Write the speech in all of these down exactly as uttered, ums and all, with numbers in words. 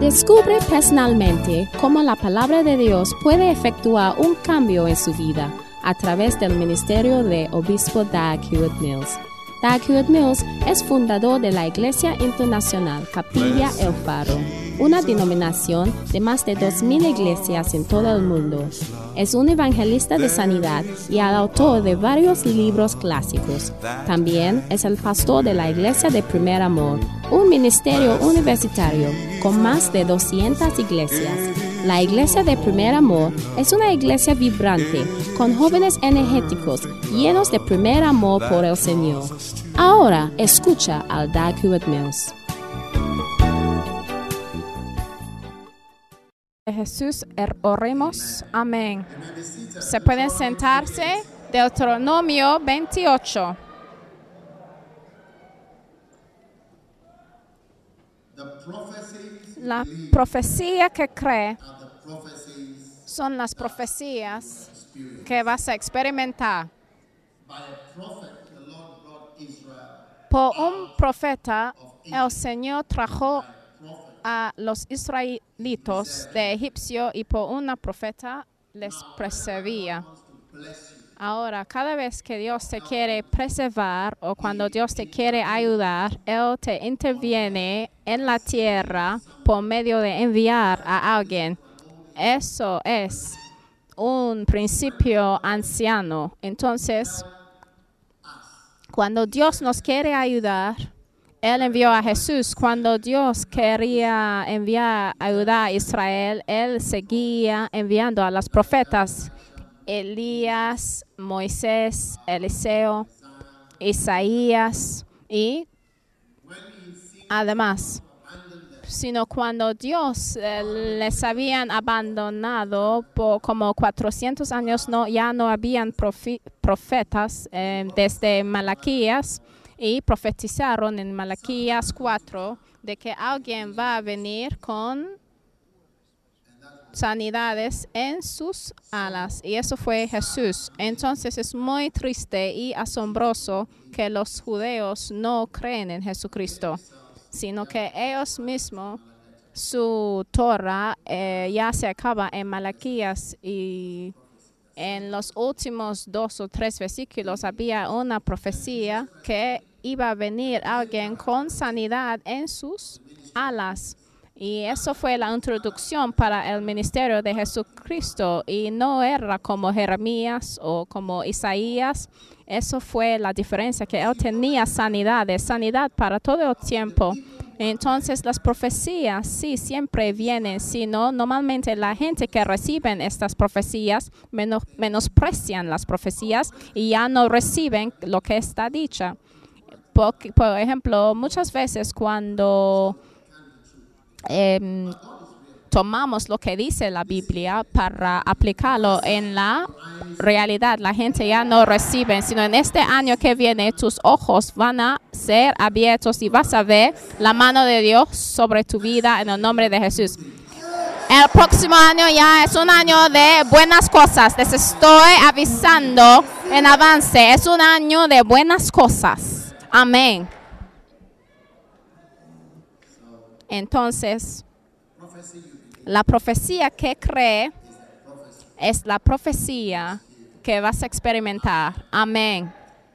Descubre personalmente cómo la palabra de Dios puede efectuar un cambio en su vida a través del ministerio de Obispo Dag Heward-Mills. Dag Heward-Mills es fundador de la Iglesia Internacional Capilla El Faro, una denominación de más de dos mil iglesias en todo el mundo. Es un evangelista de sanidad y el autor de varios libros clásicos. También es el pastor de la Iglesia de Primer Amor, un ministerio universitario con más de doscientas iglesias. La Iglesia de Primer Amor es una iglesia vibrante, con jóvenes energéticos, llenos de primer amor por el Señor. Ahora escucha al Dag Heward-Mills. Jesús, oremos. Amén. Se pueden sentarse. Deuteronomio veintiocho. La profecía que cree son las profecías que vas a experimentar. Por un profeta, el Señor trajo a los israelitos de Egipcio y por una profeta les preservía. Ahora, cada vez que Dios te quiere preservar o cuando Dios te quiere ayudar, Él te interviene en la tierra por medio de enviar a alguien. Eso es un principio anciano. Entonces, cuando Dios nos quiere ayudar, Él envió a Jesús. Cuando Dios quería enviar ayudar a Israel, Él seguía enviando a los profetas. Elías, Moisés, Eliseo, Isaías y además, sino cuando Dios eh, les habían abandonado por como cuatrocientos años, no, ya no habían profi- profetas eh, desde Malaquías y profetizaron en Malaquías cuatro de que alguien va a venir con sanidades en sus alas, y eso fue Jesús. Entonces es muy triste y asombroso que los judeos no creen en Jesucristo, sino que ellos mismos, su Torah eh, ya se acaba en Malaquías, y en los últimos dos o tres versículos había una profecía que iba a venir alguien con sanidad en sus alas. Y eso fue la introducción para el ministerio de Jesucristo. Y no era como Jeremías o como Isaías. Eso fue la diferencia, que él tenía sanidad, de sanidad para todo el tiempo. Entonces las profecías sí siempre vienen, sino normalmente la gente que reciben estas profecías menos, menosprecian las profecías y ya no reciben lo que está dicha. Por, por ejemplo, muchas veces cuando Eh, tomamos lo que dice la Biblia para aplicarlo en la realidad, la gente ya no recibe, sino en este año que viene tus ojos van a ser abiertos y vas a ver la mano de Dios sobre tu vida en el nombre de Jesús. El próximo año ya es un año de buenas cosas. Les estoy avisando en avance. Es un año de buenas cosas. Amén. Entonces, la profecía que cree es la profecía que vas a experimentar. Amén.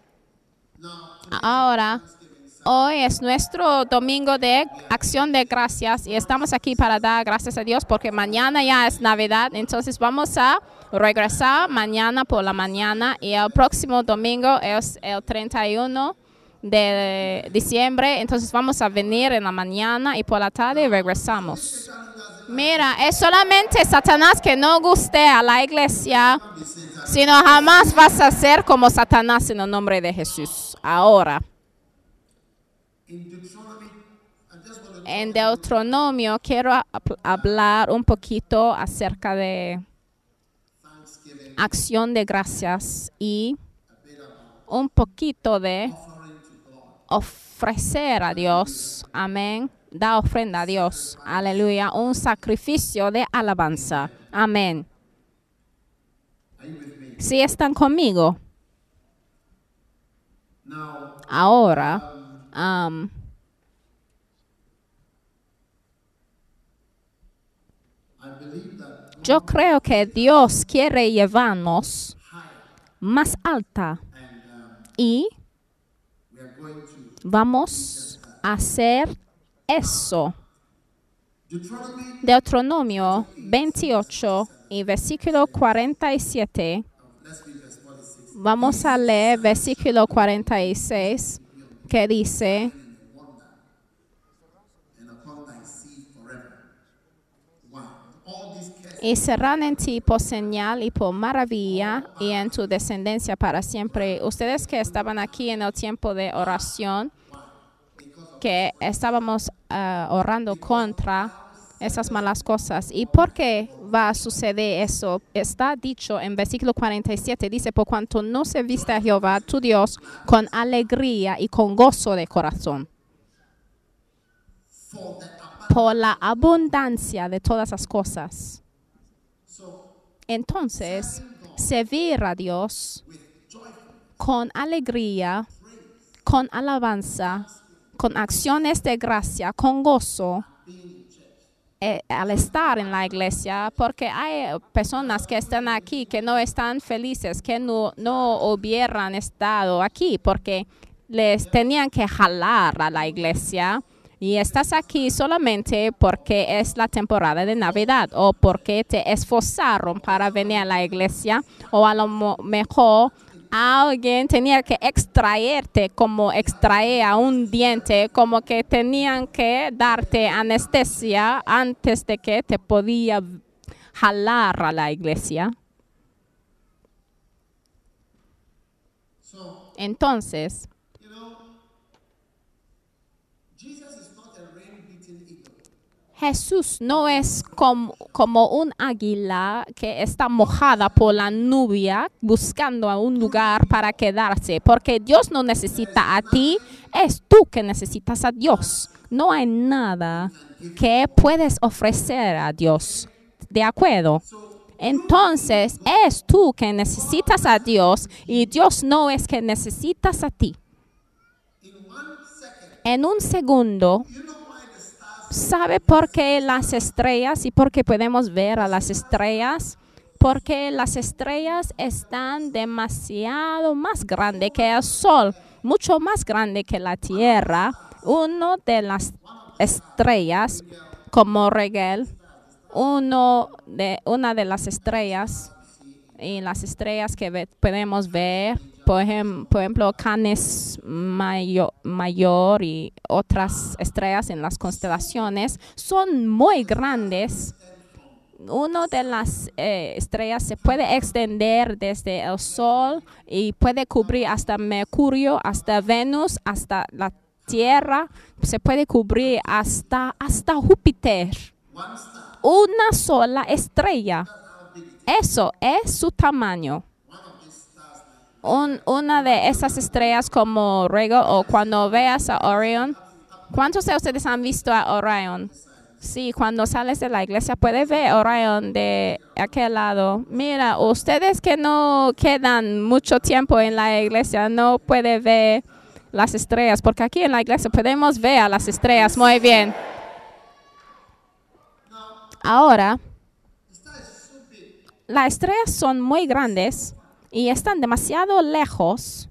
Ahora, hoy es nuestro domingo de acción de gracias y estamos aquí para dar gracias a Dios porque mañana ya es Navidad. Entonces vamos a regresar mañana por la mañana y el próximo domingo es el treinta y uno de diciembre, entonces vamos a venir en la mañana y por la tarde regresamos. Mira, es solamente Satanás que no guste a la iglesia, sino jamás vas a ser como Satanás en el nombre de Jesús. Ahora, en Deuteronomio quiero hablar un poquito acerca de acción de gracias y un poquito de ofrecer a Dios, amén, da ofrenda a Dios, aleluya, un sacrificio de alabanza, amén. ¿Sí están conmigo? Ahora, um, Yo creo que Dios quiere llevarnos más alta y vamos a hacer eso. Deuteronomio veintiocho y versículo cuarenta y siete. Vamos a leer versículo cuarenta y seis que dice: y serán en ti por señal y por maravilla y en tu descendencia para siempre. Ustedes que estaban aquí en el tiempo de oración, que estábamos uh, orando contra esas malas cosas. ¿Y por qué va a suceder eso? Está dicho en versículo cuarenta y siete, dice: por cuanto no se viste a Jehová tu Dios con alegría y con gozo de corazón, por la abundancia de todas las cosas. Entonces, servir a Dios con alegría, con alabanza, con acciones de gracia, con gozo, eh, al estar en la iglesia, porque hay personas que están aquí que no están felices, que no, no hubieran estado aquí porque les tenían que jalar a la iglesia. Y estás aquí solamente porque es la temporada de Navidad o porque te esforzaron para venir a la iglesia, o a lo mejor alguien tenía que extraerte como extraer a un diente, como que tenían que darte anestesia antes de que te podía jalar a la iglesia. Entonces, Jesús no es como, como un águila que está mojada por la lluvia buscando a un lugar para quedarse, porque Dios no necesita a ti, es tú que necesitas a Dios. No hay nada que puedes ofrecer a Dios. ¿De acuerdo? Entonces, es tú que necesitas a Dios y Dios no es que necesitas a ti. En un segundo, ¿sabe por qué las estrellas y por qué podemos ver a las estrellas? Porque las estrellas están demasiado más grandes que el sol, mucho más grande que la tierra. Uno de las estrellas, como Rigel, uno de, una de las estrellas, y las estrellas que ve, podemos ver, por ejemplo, por ejemplo Canis mayor, mayor y otras estrellas en las constelaciones, son muy grandes. Una de las eh, estrellas se puede extender desde el Sol y puede cubrir hasta Mercurio, hasta Venus, hasta la Tierra. Se puede cubrir hasta, hasta Júpiter. Una sola estrella. Eso es su tamaño. Un, una de esas estrellas como Rigel, o cuando veas a Orión. ¿Cuántos de ustedes han visto a Orión? Sí, cuando sales de la iglesia puedes ver Orión de aquel lado. Mira, ustedes que no quedan mucho tiempo en la iglesia no pueden ver las estrellas, porque aquí en la iglesia podemos ver a las estrellas muy bien. Ahora, las estrellas son muy grandes y están demasiado lejos,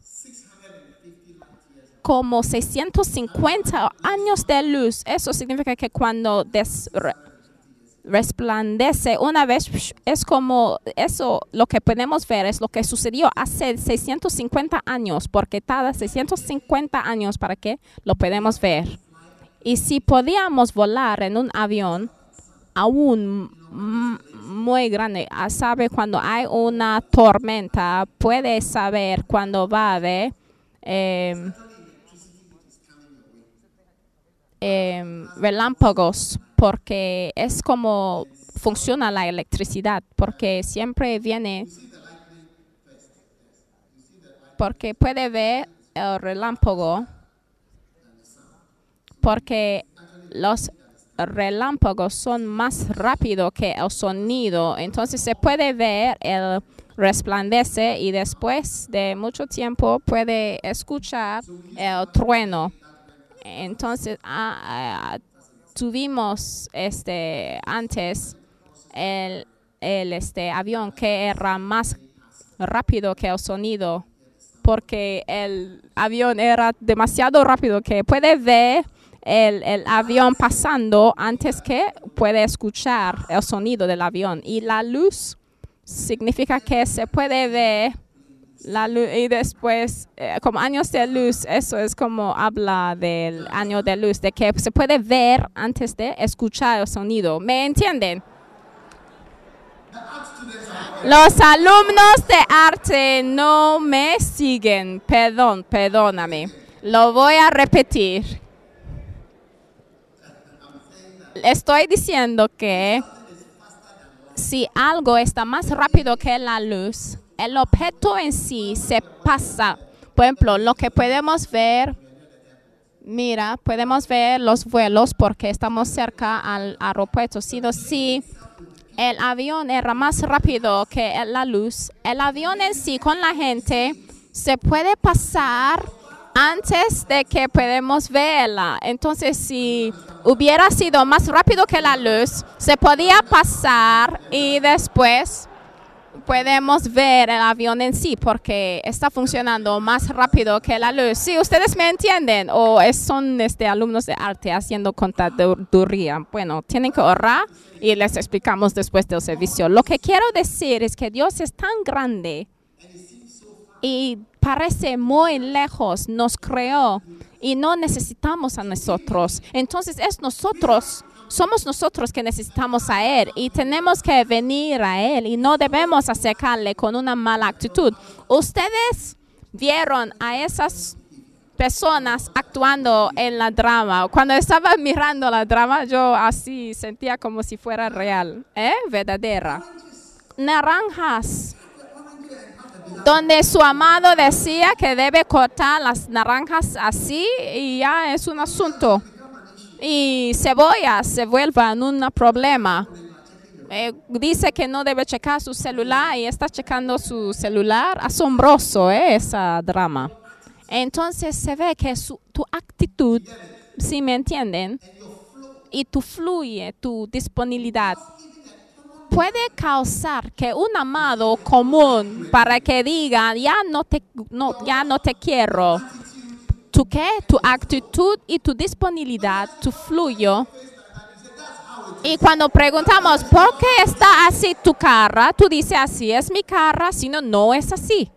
como seiscientos cincuenta años de luz. Eso significa que cuando des, re, resplandece una vez, es como eso, lo que podemos ver es lo que sucedió hace seiscientos cincuenta años, porque cada seiscientos cincuenta años para que lo podemos ver. Y si podíamos volar en un avión aún muy grande, sabe cuando hay una tormenta, puede saber cuando va a haber eh, eh, relámpagos, porque es como funciona la electricidad, porque siempre viene, porque puede ver el relámpago, porque los relámpagos son más rápidos que el sonido, entonces se puede ver el resplandece y después de mucho tiempo puede escuchar el trueno. Entonces ah, ah, tuvimos este antes el, el este, avión que era más rápido que el sonido, porque el avión era demasiado rápido que puede ver el, el avión pasando antes que puede escuchar el sonido del avión. Y la luz significa que se puede ver la luz y después, eh, como años de luz, eso es como habla del año de luz, de que se puede ver antes de escuchar el sonido. ¿Me entienden? Los alumnos de arte no me siguen. Perdón, perdóname. Lo voy a repetir. Estoy diciendo que si algo está más rápido que la luz, el objeto en sí se pasa. Por ejemplo, lo que podemos ver, mira, podemos ver los vuelos porque estamos cerca al aeropuerto. Sino si el avión era más rápido que la luz, el avión en sí con la gente se puede pasar antes de que podemos verla. Entonces, si hubiera sido más rápido que la luz, se podía pasar y después podemos ver el avión en sí porque está funcionando más rápido que la luz. ¿Sí, ustedes me entienden? ¿O es, son este, alumnos de arte haciendo contaduría? Bueno, tienen que orar y les explicamos después del servicio. Lo que quiero decir es que Dios es tan grande y parece muy lejos, nos creó y no necesitamos a nosotros. Entonces es nosotros, somos nosotros que necesitamos a Él y tenemos que venir a Él y no debemos acercarle con una mala actitud. Ustedes vieron a esas personas actuando en la drama. Cuando estaba mirando la drama, yo así sentía como si fuera real, ¿eh? Verdadera. Naranjas, donde su amado decía que debe cortar las naranjas así y ya es un asunto. Y cebolla se vuelve en un problema. Eh, dice que no debe checar su celular y está checando su celular. Asombroso, ¿eh? Esa drama. Entonces se ve que su, tu actitud, si me entienden, y tu fluye, tu disponibilidad, puede causar que un amado común para que diga, ya no te, no, ya no te quiero. ¿Tu qué? Tu actitud y tu disponibilidad, tu fluyo. Y cuando preguntamos, ¿por qué está así tu cara? Tú dices, así es mi cara, sino no es así.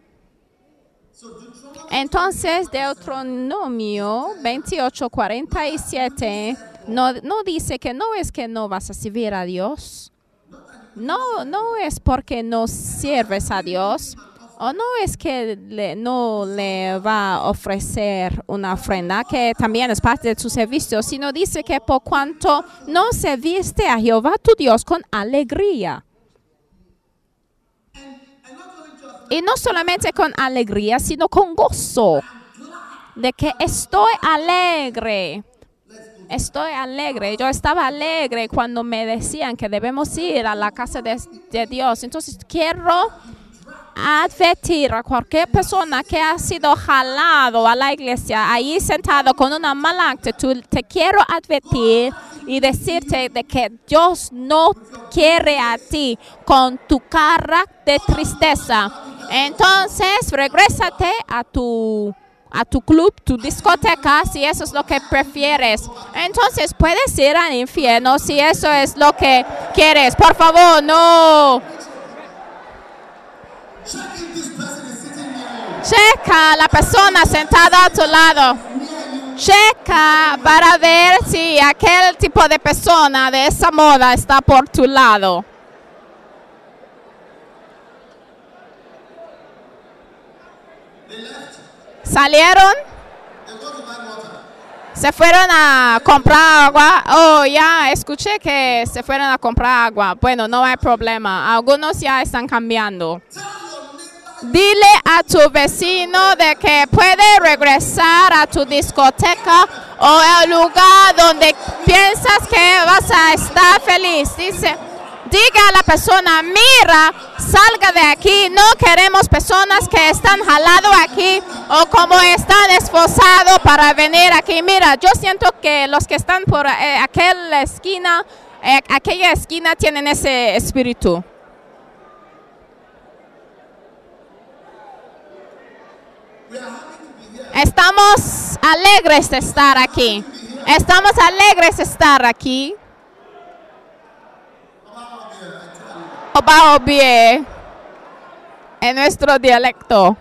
Entonces, Deuteronomio veintiocho, cuarenta y siete no, no dice que no es que no vas a servir a Dios. No, no es porque no sirves a Dios. O no es que le, no le va a ofrecer una ofrenda, que también es parte de su servicio, sino dice que por cuanto no serviste a Jehová tu Dios con alegría. Y no solamente con alegría, sino con gozo. De que estoy alegre. Estoy alegre. Yo estaba alegre cuando me decían que debemos ir a la casa de, de Dios. Entonces quiero advertir a cualquier persona que ha sido jalado a la iglesia, ahí sentado con una mala actitud. Te quiero advertir y decirte de que Dios no quiere a ti con tu cara de tristeza. Entonces, regrésate a tu, a tu club, tu discoteca, si eso es lo que prefieres. Entonces, puedes ir al infierno si eso es lo que quieres. Por favor, no. Checa a la persona sentada a tu lado. Checa para ver si aquel tipo de persona de esa moda está por tu lado. ¿Salieron? ¿Se fueron a comprar agua? Oh, ya escuché que se fueron a comprar agua. Bueno, no hay problema. Algunos ya están cambiando. Dile a tu vecino de que puede regresar a tu discoteca o el lugar donde piensas que vas a estar feliz. Dice, diga a la persona, mira, salga de aquí. No queremos personas que están jalados aquí o como están esforzados para venir aquí. Mira, yo siento que los que están por eh, aquella esquina Eh, aquella esquina tienen ese espíritu. Estamos alegres de estar aquí. Estamos alegres de estar aquí. Obaobie, en nuestro dialecto.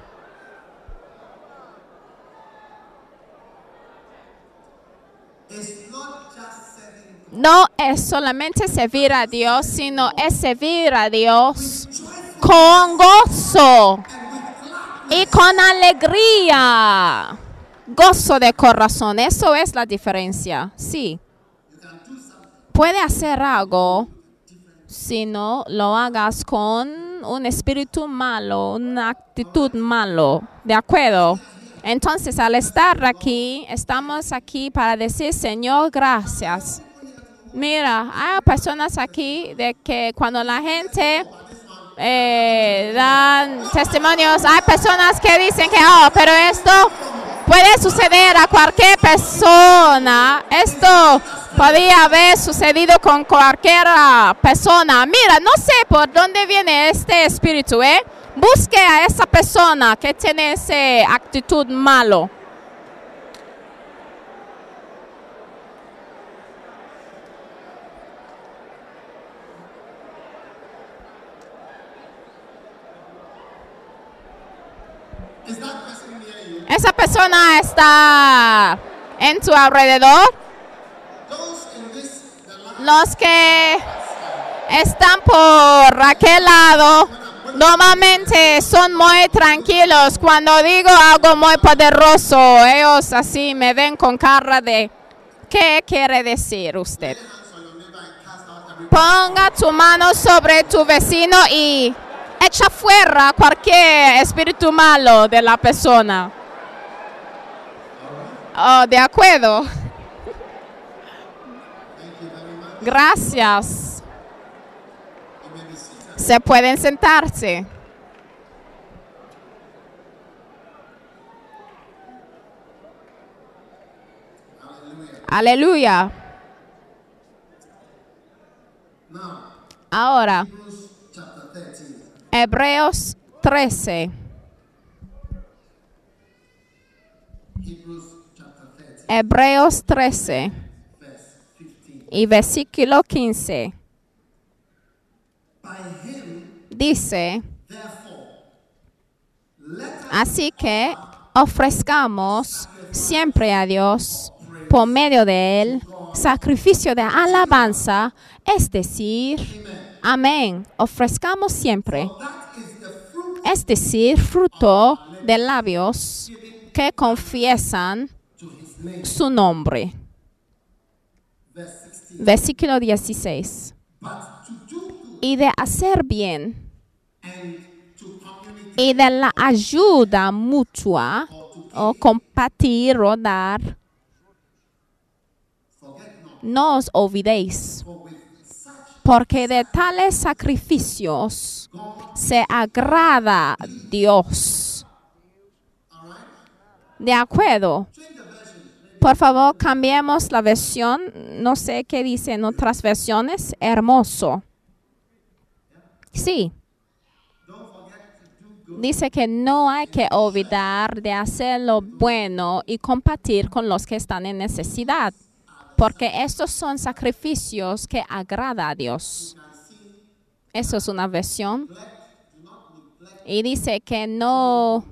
No es solamente servir a Dios, sino es servir a Dios con gozo y con alegría. Gozo de corazón, eso es la diferencia. Sí. Puede hacer algo si no lo hagas con un espíritu malo, una actitud malo. ¿De acuerdo? Entonces, al estar aquí, estamos aquí para decir, Señor, gracias. Mira, hay personas aquí de que cuando la gente eh, dan testimonios, hay personas que dicen que, oh, pero esto puede suceder a cualquier persona. Esto podía haber sucedido con cualquier persona. Mira, no sé por dónde viene este espíritu, ¿eh? Busque a esa persona que tiene esa actitud malo. Esa persona está en tu alrededor. Los que están por aquel lado normalmente son muy tranquilos. Cuando digo algo muy poderoso, ellos así me ven con cara de ¿qué quiere decir usted? Ponga tu mano sobre tu vecino y echa fuera cualquier espíritu malo de la persona. Oh, de acuerdo. Gracias. Se pueden sentarse. Aleluya. Ahora, Hebreos trece. Hebreos trece y versículo quince. Dice, así que ofrezcamos siempre a Dios por medio de él sacrificio de alabanza, es decir, amén. Ofrezcamos siempre, es decir, fruto de labios que confiesan su nombre. Versículo dieciséis. Y de hacer bien y de la ayuda mutua o compartir o dar, no os olvidéis, porque de tales sacrificios se agrada Dios. ¿De acuerdo? Por favor, cambiemos la versión. No sé qué dice en otras versiones. Hermoso. Sí. Dice que no hay que olvidar de hacer lo bueno y compartir con los que están en necesidad, porque estos son sacrificios que agrada a Dios. Eso es una versión. Y dice que no...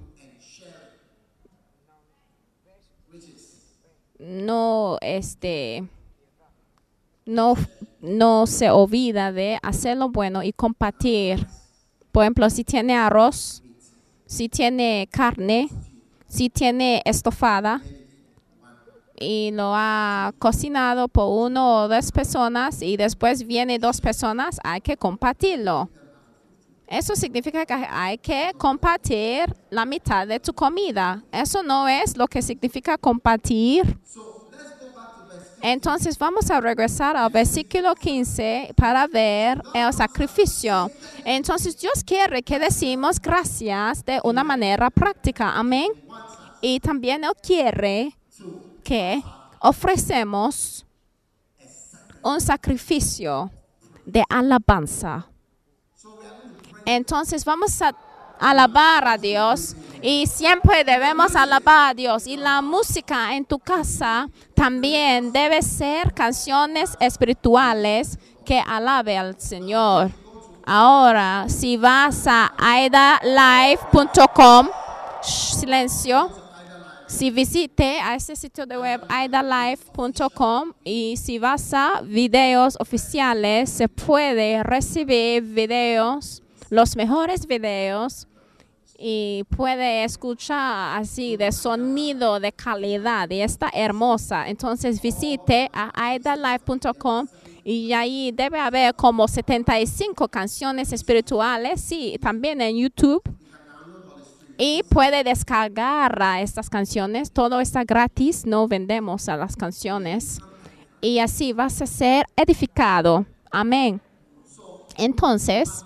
No, este, no, no se olvida de hacer lo bueno y compartir. Por ejemplo, si tiene arroz, si tiene carne, si tiene estofada y lo ha cocinado por uno o dos personas y después viene dos personas, hay que compartirlo. Eso significa que hay que compartir la mitad de tu comida. Eso no es lo que significa compartir. Entonces vamos a regresar al versículo quince para ver el sacrificio. Entonces Dios quiere que decimos gracias de una manera práctica. Amén. Y también Él quiere que ofrecemos un sacrificio de alabanza. Entonces vamos a alabar a Dios y siempre debemos alabar a Dios. Y la música en tu casa también debe ser canciones espirituales que alabe al Señor. Ahora, si vas a aida live punto com, silencio, si visite a este sitio de web aida live punto com y si vas a videos oficiales, se puede recibir videos, los mejores videos, y puede escuchar así de sonido de calidad y está hermosa. Entonces visite a aida live punto com y ahí debe haber como setenta y cinco canciones espirituales, sí, también en YouTube. Y puede descargar a estas canciones, todo está gratis, no vendemos a las canciones. Y así vas a ser edificado. Amén. Entonces,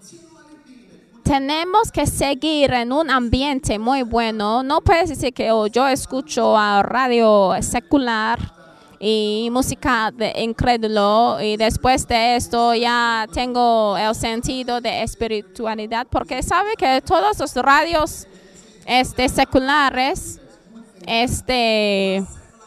tenemos que seguir en un ambiente muy bueno. No puedes decir que oh, yo escucho a radio secular y música de incrédulo y después de esto ya tengo el sentido de espiritualidad, porque sabe que todos los radios este, seculares este,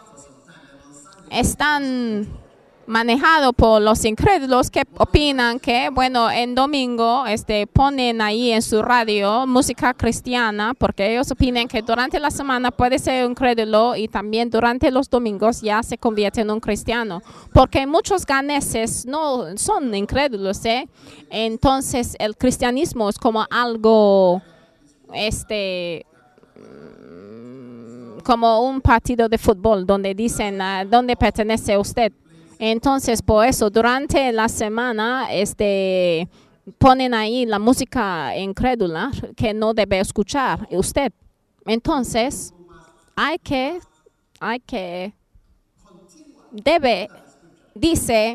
están manejado por los incrédulos que opinan que, bueno, en domingo este, ponen ahí en su radio música cristiana, porque ellos opinan que durante la semana puede ser un incrédulo y también durante los domingos ya se convierte en un cristiano, porque muchos ganeses no son incrédulos, ¿eh? Entonces el cristianismo es como algo, este... como un partido de fútbol donde dicen uh, dónde pertenece usted. Entonces, por eso, durante la semana, este, ponen ahí la música incrédula que no debe escuchar usted. Entonces, hay que, hay que, debe, dice,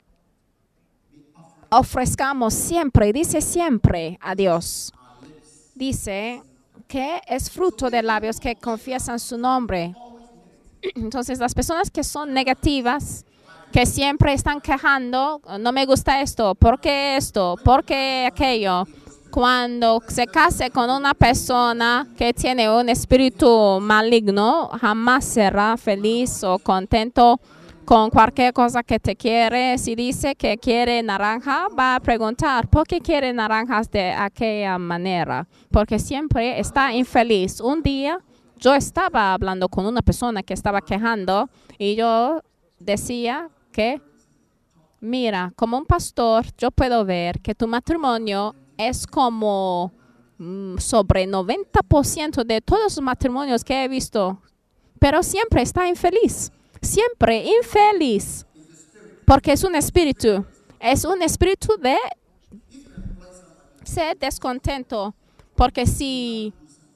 ofrezcamos siempre, dice siempre a Dios. Dice que es fruto de labios que confiesan su nombre. Entonces, las personas que son negativas, que siempre están quejando, no me gusta esto, ¿por qué esto? ¿Por qué aquello? Cuando se case con una persona que tiene un espíritu maligno, jamás será feliz o contento con cualquier cosa que te quiere. Si dice que quiere naranja, va a preguntar, ¿por qué quiere naranjas de aquella manera? Porque siempre está infeliz. Un día yo estaba hablando con una persona que estaba quejando y yo decía que, mira, como un pastor, yo puedo ver que tu matrimonio es como mm, sobre noventa por ciento de todos los matrimonios que he visto, pero siempre está infeliz, siempre infeliz, porque es un espíritu, es un espíritu de ser descontento, porque si...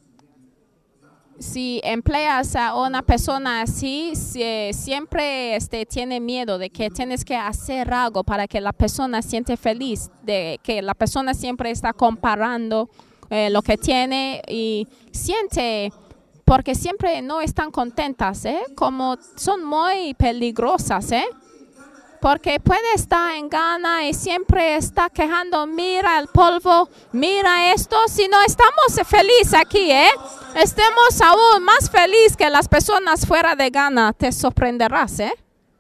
Si empleas a una persona así, si, siempre este, tiene miedo de que tienes que hacer algo para que la persona siente feliz, de que la persona siempre está comparando eh, lo que tiene y siente, porque siempre no están contentas, ¿eh? Como son muy peligrosas, ¿eh? Porque puede estar en Ghana y siempre está quejando, mira el polvo, mira esto. Si no estamos felices aquí, ¿eh? Estemos aún más felices que las personas fuera de Ghana, te sorprenderás, ¿eh?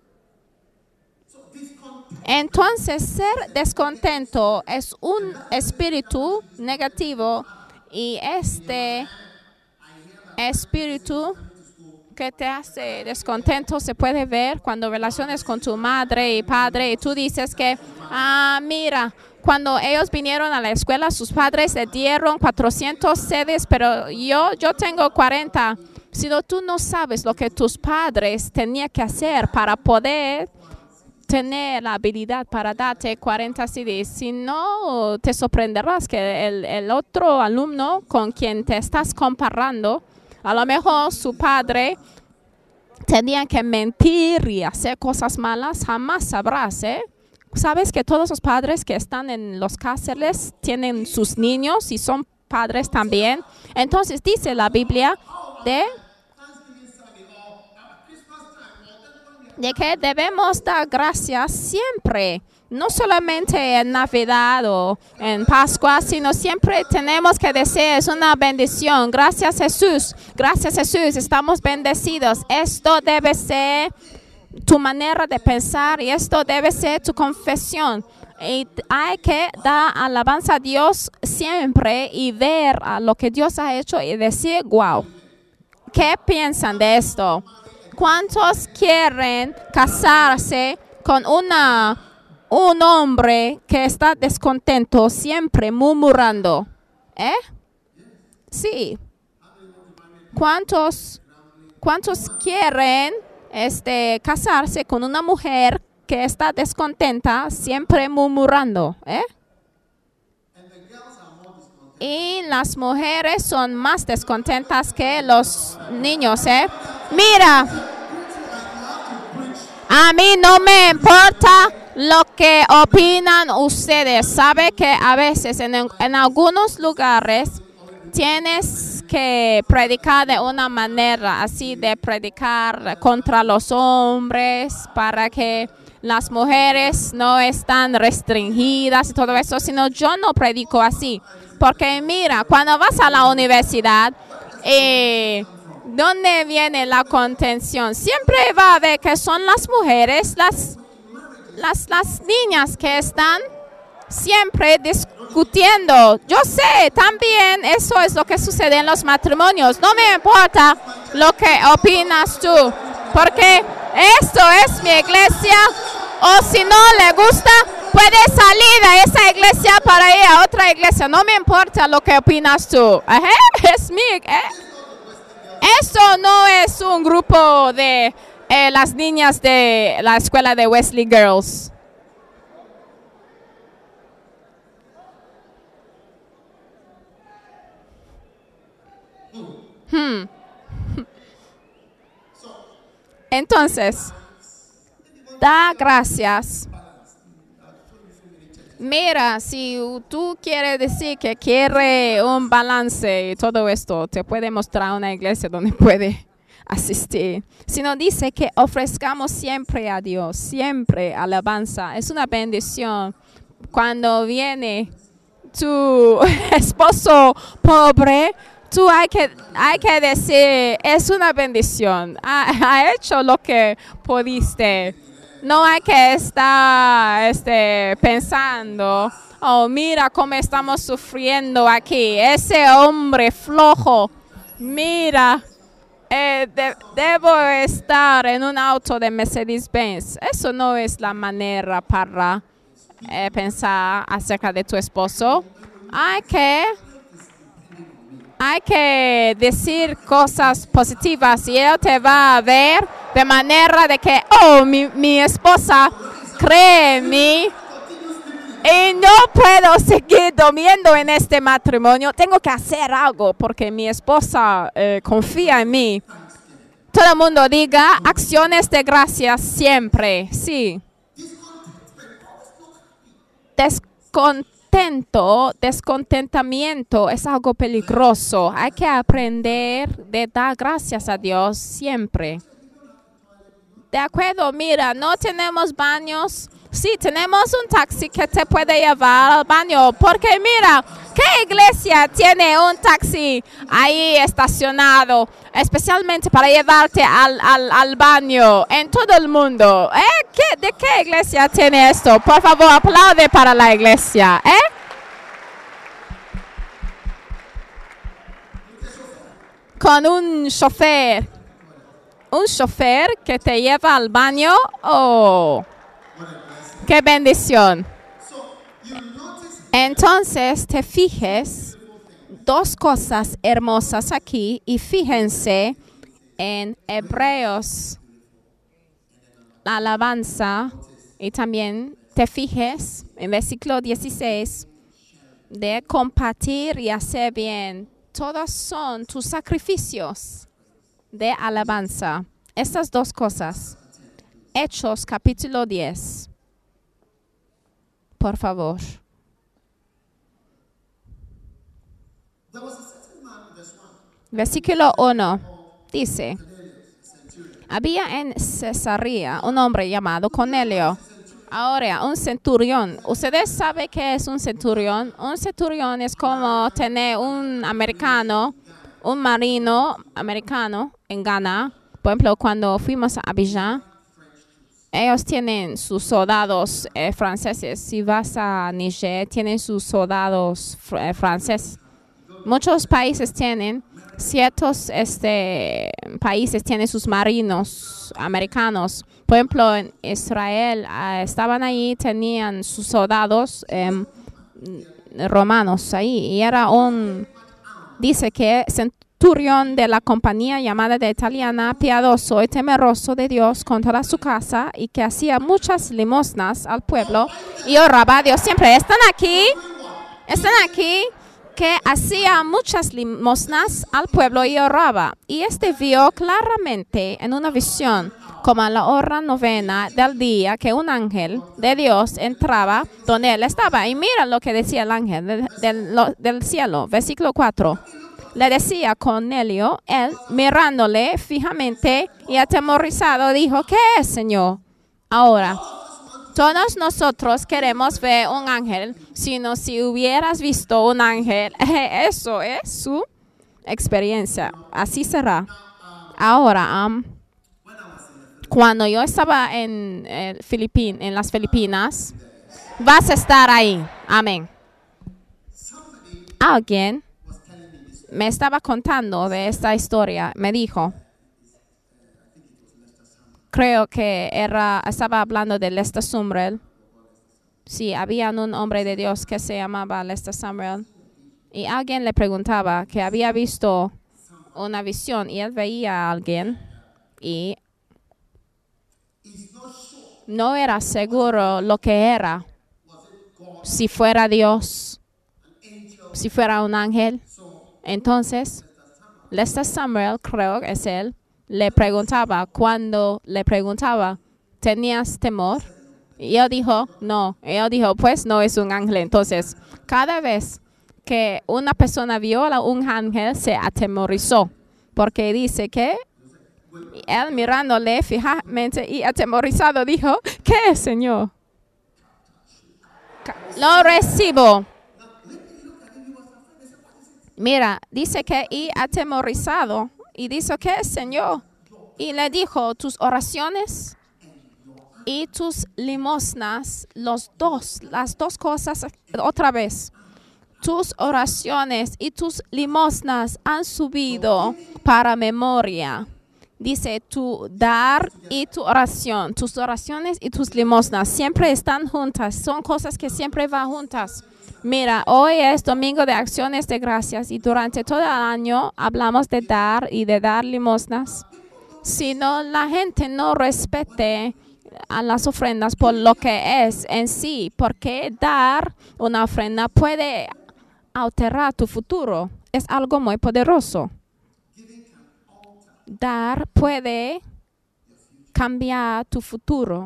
Entonces, ser descontento es un espíritu negativo y este espíritu que te hace descontento se puede ver cuando relaciones con tu madre y padre y tú dices que, ah, mira, cuando ellos vinieron a la escuela, sus padres le dieron cuatrocientos C Ds, pero yo, yo tengo cuarenta. Si no, tú no sabes lo que tus padres tenían que hacer para poder tener la habilidad para darte cuarenta C Ds. Si no, te sorprenderás que el, el otro alumno con quien te estás comparando, a lo mejor su padre tenía que mentir y hacer cosas malas, jamás sabrás, ¿eh? ¿Sabes que todos los padres que están en los cárceles tienen sus niños y son padres también? Entonces dice la Biblia de de que debemos dar gracias siempre. No solamente en Navidad o en Pascua, sino siempre tenemos que decir, es una bendición. Gracias Jesús, gracias Jesús, estamos bendecidos. Esto debe ser tu manera de pensar y esto debe ser tu confesión. Y hay que dar alabanza a Dios siempre y ver a lo que Dios ha hecho y decir, wow, ¿qué piensan de esto? ¿Cuántos quieren casarse con una... un hombre que está descontento, siempre murmurando? ¿Eh? Sí. ¿Cuántos, cuántos quieren este, casarse con una mujer que está descontenta, siempre murmurando? ¿Eh? Y las mujeres son más descontentas que los niños, ¿eh? Mira, a mí no me importa lo que opinan ustedes. Sabe que a veces en, en algunos lugares tienes que predicar de una manera así, de predicar contra los hombres para que las mujeres no están restringidas y todo eso, sino yo no predico así. Porque mira, cuando vas a la universidad, eh, ¿dónde viene la contención? Siempre va a ver que son las mujeres, las Las, las niñas que están siempre discutiendo. Yo sé, también eso es lo que sucede en los matrimonios. No me importa lo que opinas tú, porque esto es mi iglesia, o si no le gusta, puede salir de esa iglesia para ir a otra iglesia. No me importa lo que opinas tú. Ajá, es mi... Eh. Esto no es un grupo de... Eh, las niñas de la escuela de Wesley Girls. Hmm. Entonces, da gracias. Mira, si tú quieres decir que quiere un balance y todo esto, te puede mostrar una iglesia donde puede asistir. Sino dice que ofrezcamos siempre a Dios, siempre alabanza. Es una bendición cuando viene tu esposo pobre. Tú hay que, hay que decir, es una bendición. Ha, ha hecho lo que pudiste. No hay que estar este, pensando, oh, mira cómo estamos sufriendo aquí. Ese hombre flojo, mira. Eh, de, debo estar en un auto de Mercedes-Benz. Eso no es la manera para eh, pensar acerca de tu esposo. Hay que, hay que decir cosas positivas y él te va a ver de manera de que, oh, mi, mi esposa cree en mí y no puedo seguir durmiendo en este matrimonio. Tengo que hacer algo porque mi esposa eh, confía en mí. Todo el mundo diga acciones de gracias siempre. Sí. Descontento, descontentamiento es algo peligroso. Hay que aprender de dar gracias a Dios siempre. De acuerdo, mira, no tenemos baños. Sí, tenemos un taxi que te puede llevar al baño, porque mira, ¿qué iglesia tiene un taxi ahí estacionado, especialmente para llevarte al, al, al baño en todo el mundo? ¿Eh? ¿Qué, ¿De qué iglesia tiene esto? Por favor, aplaude para la iglesia. ¿Eh? Con un chofer, un chofer que te lleva al baño. Oh, ¡qué bendición! Entonces, te fijes dos cosas hermosas aquí y fíjense en Hebreos, la alabanza, y también te fijes en versículo dieciséis de compartir y hacer bien. Todos son tus sacrificios de alabanza. Estas dos cosas. Hechos capítulo diez. Por favor. Versículo uno dice: Había en Cesarea un hombre llamado Cornelio. Ahora, un centurión. ¿Ustedes saben qué es un centurión? Un centurión es como tener un americano, un marino americano en Ghana. Por ejemplo, cuando fuimos a Abidjan, ellos tienen sus soldados eh, franceses. Si vas a Níger, tienen sus soldados fr eh, franceses. Muchos países tienen, ciertos este, países tienen sus marinos americanos. Por ejemplo, en Israel uh, estaban ahí, tenían sus soldados eh, romanos ahí. Y era un, dice que centurión de la compañía llamada de italiana, piadoso y temeroso de Dios con toda su casa, y que hacía muchas limosnas al pueblo y oraba a Dios siempre. ¿Están aquí? ¿Están aquí? Que hacía muchas limosnas al pueblo y oraba. Y este vio claramente en una visión, como a la hora novena del día, que un ángel de Dios entraba donde él estaba. Y mira lo que decía el ángel del, del, del cielo, versículo cuatro. Le decía Cornelio, él mirándole fijamente y atemorizado, dijo, ¿qué es, Señor? Ahora, todos nosotros queremos ver un ángel, sino si hubieras visto un ángel, eso es su experiencia. Así será. Ahora, um, cuando yo estaba en, eh, Filipin, en las Filipinas, vas a estar ahí. Amén. Alguien me estaba contando de esta historia. Me dijo, creo que era, estaba hablando de Lester Sumrall. Sí, había un hombre de Dios que se llamaba Lester Sumrall. Y alguien le preguntaba que había visto una visión y él veía a alguien y no era seguro lo que era. Si fuera Dios, si fuera un ángel. Entonces, Lester Sumrall, creo que es él, le preguntaba, cuando le preguntaba, ¿tenías temor? Y él dijo, no. Y él dijo, pues no es un ángel. Entonces, cada vez que una persona vio a un ángel, se atemorizó. Porque dice que él mirándole fijamente y atemorizado dijo, ¿qué es, Señor? Lo recibo. Mira, dice que y atemorizado. Y dice, ¿qué es, Señor? Y le dijo, tus oraciones y tus limosnas, los dos, las dos cosas otra vez. Tus oraciones y tus limosnas han subido para memoria. Dice, tu dar y tu oración, tus oraciones y tus limosnas siempre están juntas. Son cosas que siempre van juntas. Mira, hoy es Domingo de Acciones de Gracias y durante todo el año hablamos de dar y de dar limosnas. Si no, la gente no respete a las ofrendas por lo que es en sí, porque dar una ofrenda puede alterar tu futuro. Es algo muy poderoso. Dar puede cambiar tu futuro.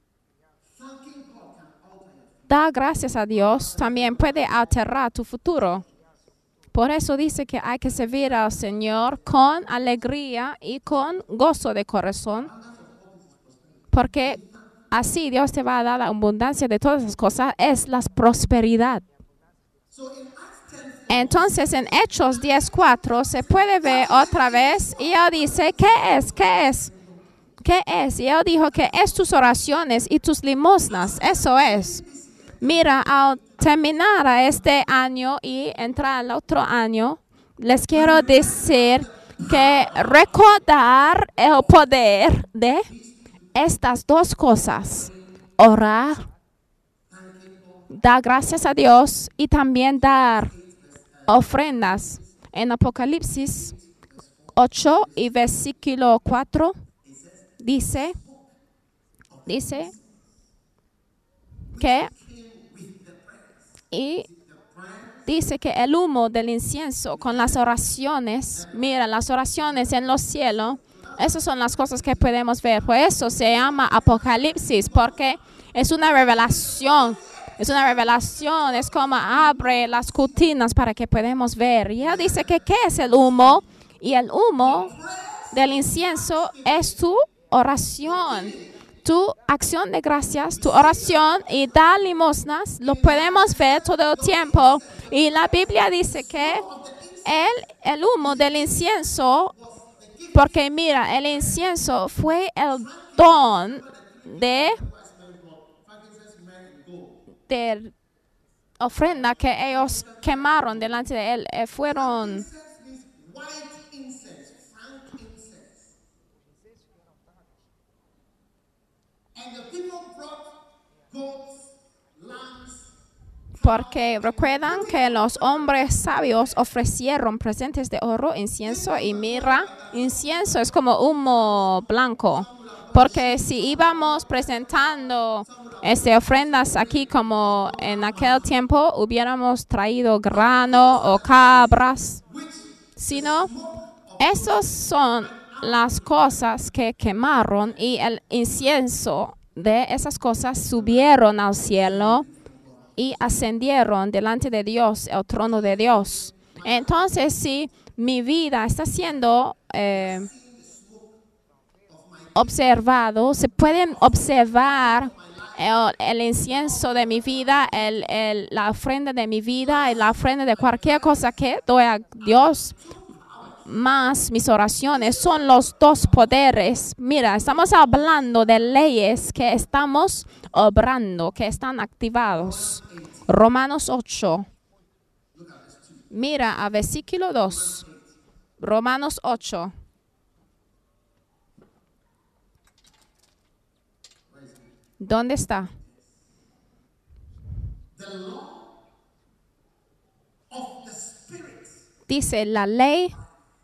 Dar gracias a Dios también puede alterar tu futuro. Por eso dice que hay que servir al Señor con alegría y con gozo de corazón. Porque así Dios te va a dar la abundancia de todas las cosas, es la prosperidad. Entonces en Hechos diez cuatro se puede ver otra vez y él dice, ¿qué es? ¿Qué es? ¿Qué es? Y él dijo que es tus oraciones y tus limosnas, eso es. Mira, al terminar a este año y entrar al otro año, les quiero decir que recordar el poder de estas dos cosas, orar, dar gracias a Dios y también dar ofrendas. En Apocalipsis ocho y versículo cuatro dice, dice que y dice que el humo del incienso con las oraciones, mira, las oraciones en los cielos, esas son las cosas que podemos ver. Por eso se llama Apocalipsis, porque es una revelación. Es una revelación, es como abre las cortinas para que podamos ver. Y él dice que ¿qué es el humo? Y el humo del incienso es tu oración, tu acción de gracias, tu oración y dar limosnas, lo podemos ver todo el tiempo. Y la Biblia dice que el, el humo del incienso, porque mira, el incienso fue el don de, de ofrenda que ellos quemaron delante de él. Eh, fueron porque recuerdan que los hombres sabios ofrecieron presentes de oro, incienso y mirra. Incienso es como humo blanco, porque si íbamos presentando este, ofrendas aquí como en aquel tiempo, hubiéramos traído grano o cabras, sino esas son las cosas que quemaron y el incienso de esas cosas subieron al cielo y ascendieron delante de Dios, el trono de Dios. Entonces, si mi vida está siendo eh, observado, se pueden observar el, el incienso de mi vida, el, el, la ofrenda de mi vida y la ofrenda de cualquier cosa que doy a Dios, más mis oraciones, son los dos poderes. Mira, estamos hablando de leyes que estamos obrando, que están activados. Romanos ocho. Mira a versículo dos. Romanos ocho. ¿Dónde está? Dice la ley.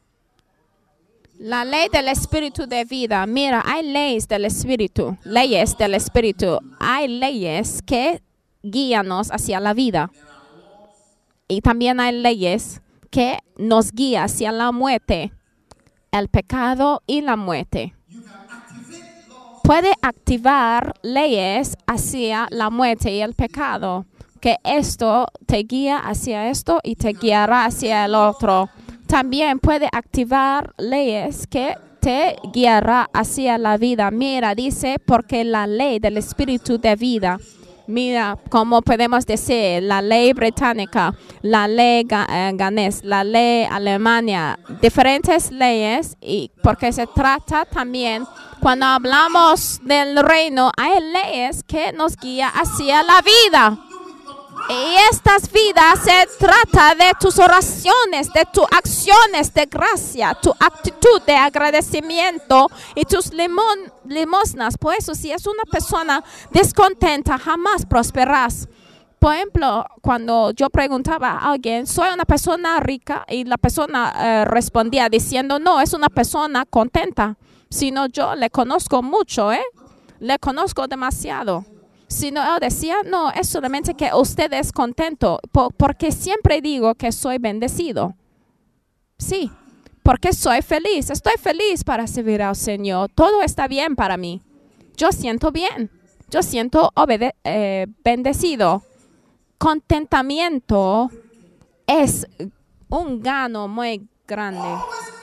La ley del espíritu de vida. Mira, hay leyes del espíritu, leyes del espíritu. Hay leyes que guíanos hacia la vida. Y también hay leyes que nos guían hacia la muerte, el pecado y la muerte. Puede activar leyes hacia la muerte y el pecado, que esto te guía hacia esto y te guiará hacia el otro. También puede activar leyes que te guiará hacia la vida. Mira, dice, porque la ley del espíritu de vida. Mira, como podemos decir, la ley británica, la ley eh, ganés, la ley alemana, diferentes leyes, y porque se trata también, cuando hablamos del reino, hay leyes que nos guían hacia la vida. Y estas vidas se trata de tus oraciones, de tus acciones de gracia, tu actitud de agradecimiento y tus limon, limosnas. Por eso, si es una persona descontenta, jamás prosperarás. Por ejemplo, cuando yo preguntaba a alguien, soy una persona rica, y la persona eh, respondía diciendo, no, es una persona contenta. Sino yo le conozco mucho, ¿eh? Le conozco demasiado. Sino él decía, no, es solamente que usted es contento, por, porque siempre digo que soy bendecido. Sí, porque soy feliz, estoy feliz para servir al Señor, todo está bien para mí. Yo siento bien, yo siento obede- eh, bendecido. Contentamiento es un gano muy grande.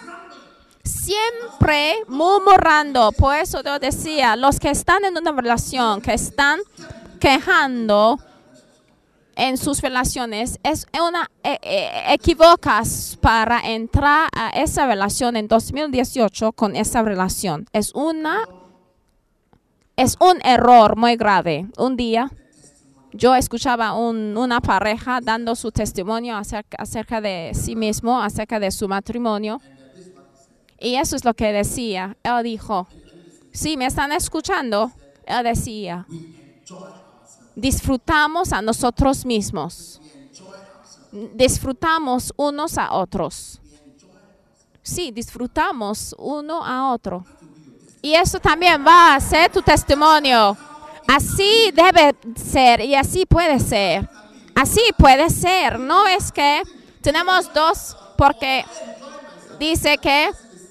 Siempre murmurando, por eso yo decía, los que están en una relación, que están quejando en sus relaciones, es una eh, eh, equivocas para entrar a esa relación en dos mil dieciocho con esa relación. Es una es un error muy grave. Un día yo escuchaba un, una pareja dando su testimonio acerca, acerca de sí mismo, acerca de su matrimonio. Y eso es lo que decía. Él dijo, sí, ¿me están escuchando? Él decía, disfrutamos a nosotros mismos. Disfrutamos unos a otros. Sí, disfrutamos uno a otro. Y eso también va a ser tu testimonio. Así debe ser y así puede ser. Así puede ser. No es que tenemos dos, porque dice que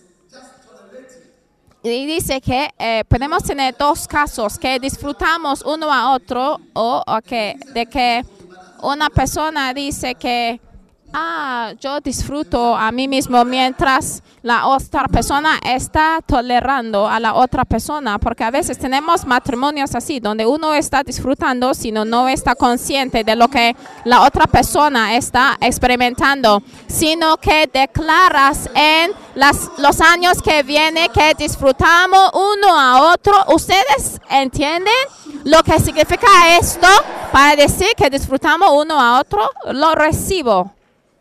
Y dice que eh, podemos tener dos casos, que disfrutamos uno a otro, o, o que, de que una persona dice que ah, yo disfruto a mí mismo mientras la otra persona está tolerando a la otra persona, porque a veces tenemos matrimonios así, donde uno está disfrutando, sino no está consciente de lo que la otra persona está experimentando, sino que declaras en las, los años que vienen que disfrutamos uno a otro. ¿Ustedes entienden lo que significa esto para decir que disfrutamos uno a otro? Lo recibo.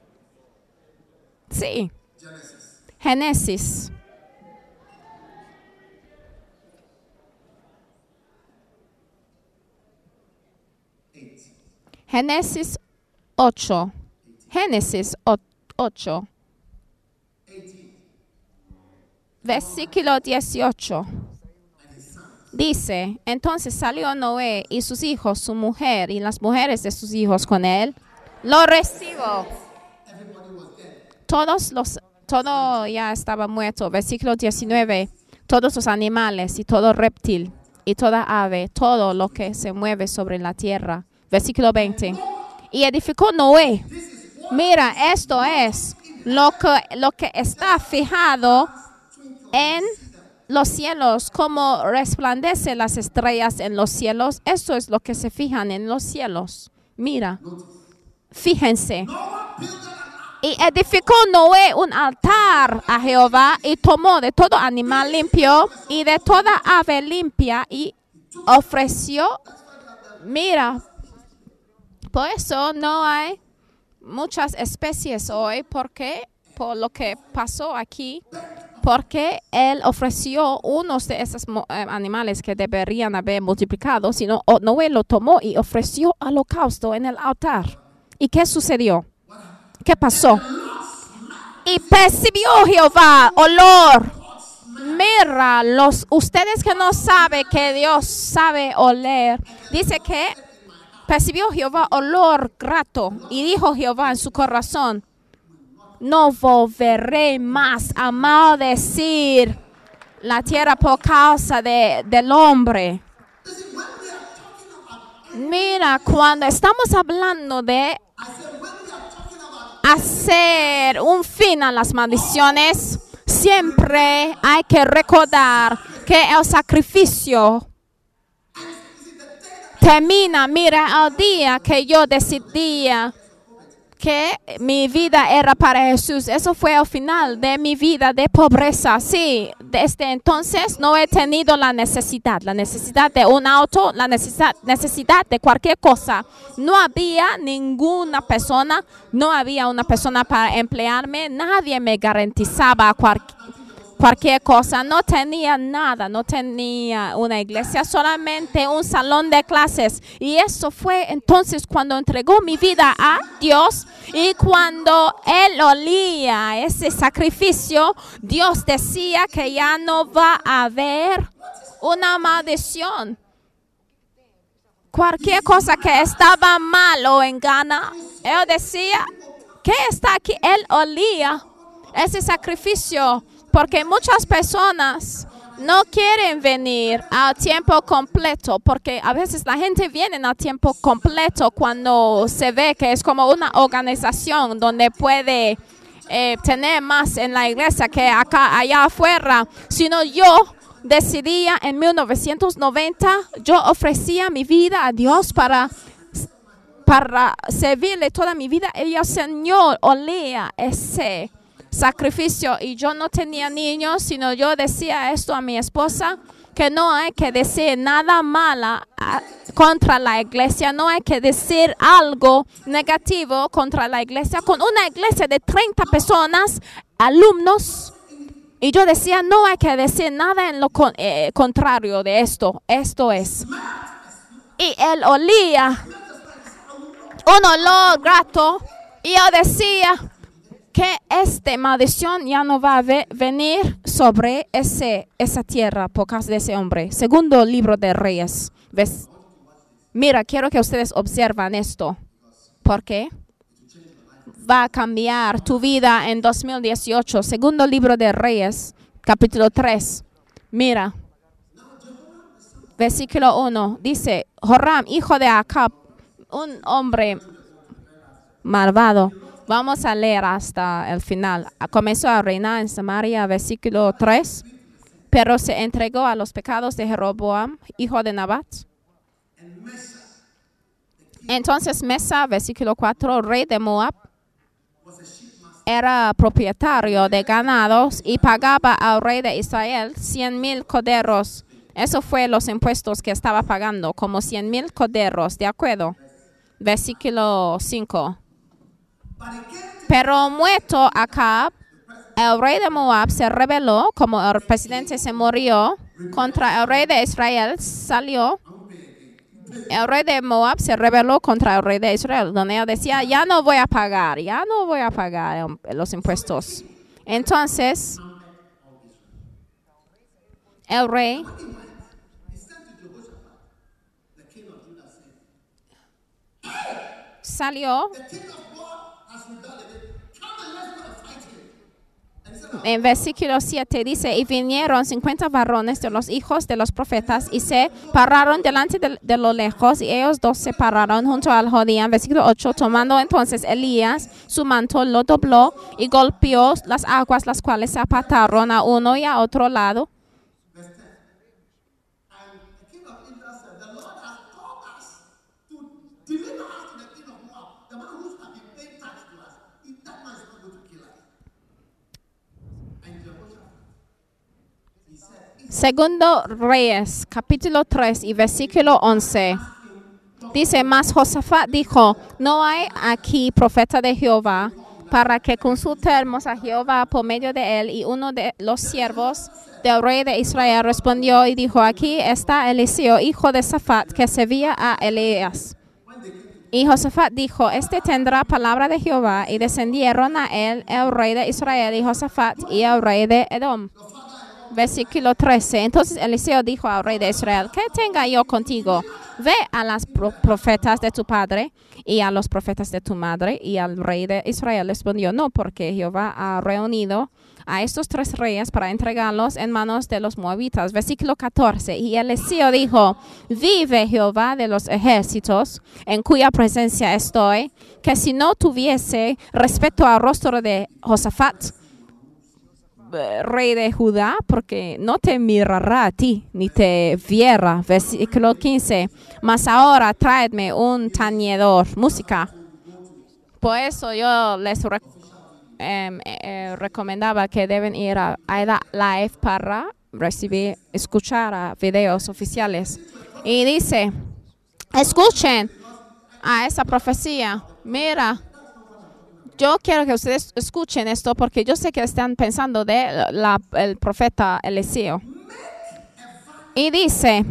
Sí. Génesis. Génesis ocho. Génesis ocho. Versículo dieciocho. Dice, entonces salió Noé y sus hijos, su mujer y las mujeres de sus hijos con él. Lo recibo. Todos los, todo ya estaba muerto. Versículo diecinueve. Todos los animales y todo reptil y toda ave, todo lo que se mueve sobre la tierra. Versículo veinte. Y edificó Noé. Mira, esto es lo que, lo que está fijado en los cielos, como resplandecen las estrellas en los cielos. Eso es lo que se fijan en los cielos. Mira, fíjense. Y edificó Noé un altar a Jehová y tomó de todo animal limpio y de toda ave limpia y ofreció. Mira, por eso no hay muchas especies hoy, porque por lo que pasó aquí, porque él ofreció unos de esos animales que deberían haber multiplicado, sino Noé lo tomó y ofreció holocausto en el altar. ¿Y qué sucedió? ¿Qué pasó? Y percibió Jehová olor. Mira, los, ustedes que no saben que Dios sabe oler, dice que percibió Jehová olor grato. Y dijo Jehová en su corazón, no volveré más a maldecir la tierra por causa de, del hombre. Mira, cuando estamos hablando de hacer un fin a las maldiciones, siempre hay que recordar que el sacrificio termina. Mira, el día que yo decidía que mi vida era para Jesús, eso fue el final de mi vida de pobreza. Sí, desde entonces no he tenido la necesidad, la necesidad de un auto, la necesidad, necesidad de cualquier cosa. No había ninguna persona, no había una persona para emplearme, nadie me garantizaba cualquier cualquier cosa, no tenía nada, no tenía una iglesia, solamente un salón de clases. Y eso fue entonces cuando entregó mi vida a Dios, y cuando Él olía ese sacrificio, Dios decía que ya no va a haber una maldición. Cualquier cosa que estaba mal o en gana, Él decía, ¿qué está aquí? Él olía ese sacrificio. Porque muchas personas no quieren venir a tiempo completo, porque a veces la gente viene a tiempo completo cuando se ve que es como una organización donde puede eh, tener más en la iglesia que acá, allá afuera. Sino yo decidía en mil novecientos noventa, yo ofrecía mi vida a Dios para, para servirle toda mi vida. Y el Señor olía ese sacrificio, y yo no tenía niños, sino yo decía esto a mi esposa, que no hay que decir nada malo contra la iglesia, no hay que decir algo negativo contra la iglesia, con una iglesia de treinta personas, alumnos, y yo decía, no hay que decir nada en lo con, eh, contrario de esto, esto es. Y él olía un olor grato, y yo decía que esta maldición ya no va a ve- venir sobre ese, esa tierra por causa de ese hombre. Segundo libro de Reyes. ¿Ves? Mira, quiero que ustedes observen esto. ¿Por qué? Va a cambiar tu vida en dos mil dieciocho. Segundo libro de Reyes, capítulo tres. Mira. Versículo uno. Dice, Joram, hijo de Acab, un hombre malvado. Vamos a leer hasta el final. Comenzó a reinar en Samaria, versículo tres. Pero se entregó a los pecados de Jeroboam, hijo de Nabat. Entonces Mesa, versículo cuatro, rey de Moab, era propietario de ganados y pagaba al rey de Israel cien mil corderos. Eso fue los impuestos que estaba pagando, como cien mil corderos, ¿de acuerdo? Versículo cinco. Pero muerto Acab, el rey de Moab se rebeló, como el presidente se murió, contra el rey de Israel, salió. El rey de Moab se rebeló contra el rey de Israel, donde él decía, ya no voy a pagar, ya no voy a pagar los impuestos. Entonces, el rey salió en versículo siete, dice, y vinieron cincuenta varones de los hijos de los profetas y se pararon delante de, de lo lejos, y ellos dos se pararon junto al Jordán. Versículo ocho, tomando entonces Elías su manto, lo dobló y golpeó las aguas, las cuales se apartaron a uno y a otro lado. Segundo Reyes, capítulo tres y versículo once. Dice, mas Josafat dijo, no hay aquí profeta de Jehová, para que consultemos a Jehová por medio de él. Y uno de los siervos del rey de Israel respondió y dijo, aquí está Eliseo, hijo de Safat, que servía a Elías. Y Josafat dijo, este tendrá palabra de Jehová. Y descendieron a él el rey de Israel y Josafat y el rey de Edom. Versículo trece. Entonces Eliseo dijo al rey de Israel, ¿qué tenga yo contigo? Ve a las profetas de tu padre y a los profetas de tu madre. Y al rey de Israel respondió, no, porque Jehová ha reunido a estos tres reyes para entregarlos en manos de los moabitas. Versículo catorce. Y Eliseo dijo, vive Jehová de los ejércitos, en cuya presencia estoy, que si no tuviese respeto al rostro de Josafat, rey de Judá, porque no te mirará a ti, ni te viera. Versículo quince. Mas ahora traedme un tañedor, música. Por eso yo les rec eh, eh, recomendaba que deben ir a Aida Live para recibir, escuchar a videos oficiales. Y dice, escuchen a esa profecía. Mira, yo quiero que ustedes escuchen esto porque yo sé que están pensando de la, el profeta Eliseo. Y dice,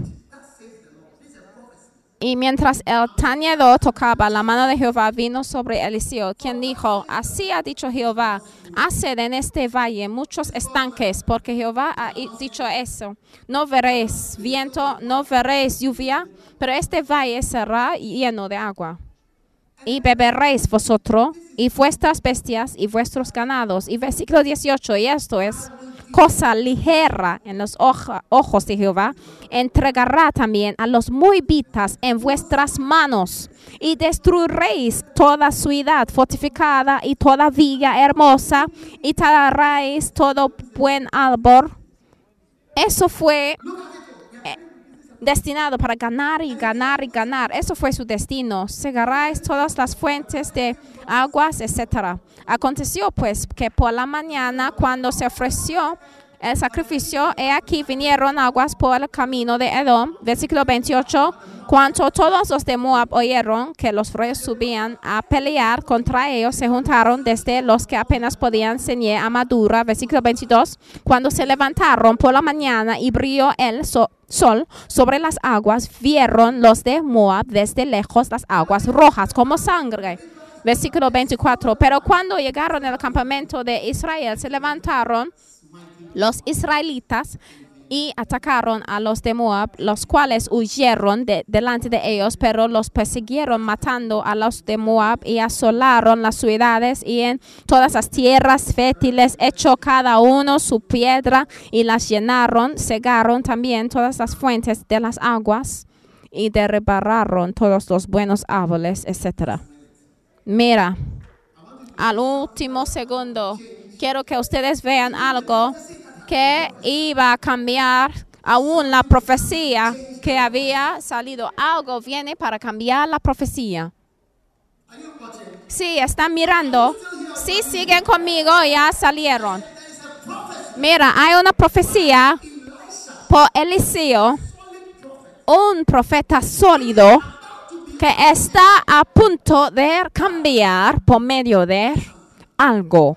y mientras el tañedor tocaba, la mano de Jehová vino sobre Eliseo, quien dijo, así ha dicho Jehová, haced en este valle muchos estanques, porque Jehová ha dicho eso. No veréis viento, no veréis lluvia, pero este valle será lleno de agua. Y beberéis vosotros, y vuestras bestias, y vuestros ganados. Y versículo dieciocho, y esto es cosa ligera en los ojo, ojos de Jehová, entregará también a los moabitas en vuestras manos, y destruiréis toda ciudad fortificada, y toda villa hermosa, y talaréis todo buen árbol. Eso fue destinado para ganar y ganar y ganar. Eso fue su destino. Cegaréis todas las fuentes de aguas, etcétera. Aconteció pues que por la mañana, cuando se ofreció el sacrificio, he aquí vinieron aguas por el camino de Edom. Versículo veintiocho. Cuando todos los de Moab oyeron que los reyes subían a pelear contra ellos, se juntaron desde los que apenas podían ceñir armadura. Versículo veintidós. Cuando se levantaron por la mañana y brilló el sol, sol sobre las aguas, vieron los de Moab desde lejos las aguas rojas como sangre. Versículo veinticuatro. Pero cuando llegaron al campamento de Israel, se levantaron los israelitas y atacaron a los de Moab, los cuales huyeron de, delante de ellos, pero los persiguieron matando a los de Moab y asolaron las ciudades y en todas las tierras fértiles echó cada uno su piedra y las llenaron, cegaron también todas las fuentes de las aguas y derribaron todos los buenos árboles, etcétera. Mira, al último segundo. Quiero que ustedes vean algo que iba a cambiar aún la profecía que había salido. Algo viene para cambiar la profecía. Sí, están mirando. Sí, siguen conmigo, ya salieron. Mira, hay una profecía por Eliseo, un profeta sólido que está a punto de cambiar por medio de algo.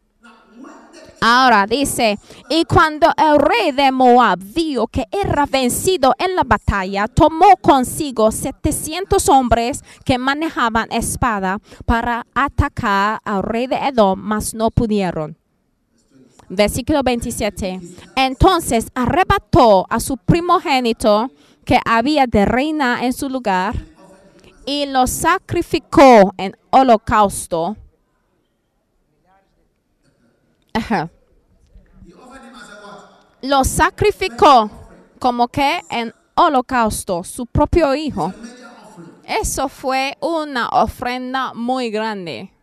Ahora dice, y cuando el rey de Moab vio que era vencido en la batalla, tomó consigo setecientos hombres que manejaban espada para atacar al rey de Edom, mas no pudieron. Versículo veintisiete. Entonces arrebató a su primogénito que había de reinar en su lugar y lo sacrificó en holocausto. Ajá. Lo sacrificó como que en holocausto, su propio hijo. Eso fue una ofrenda muy grande.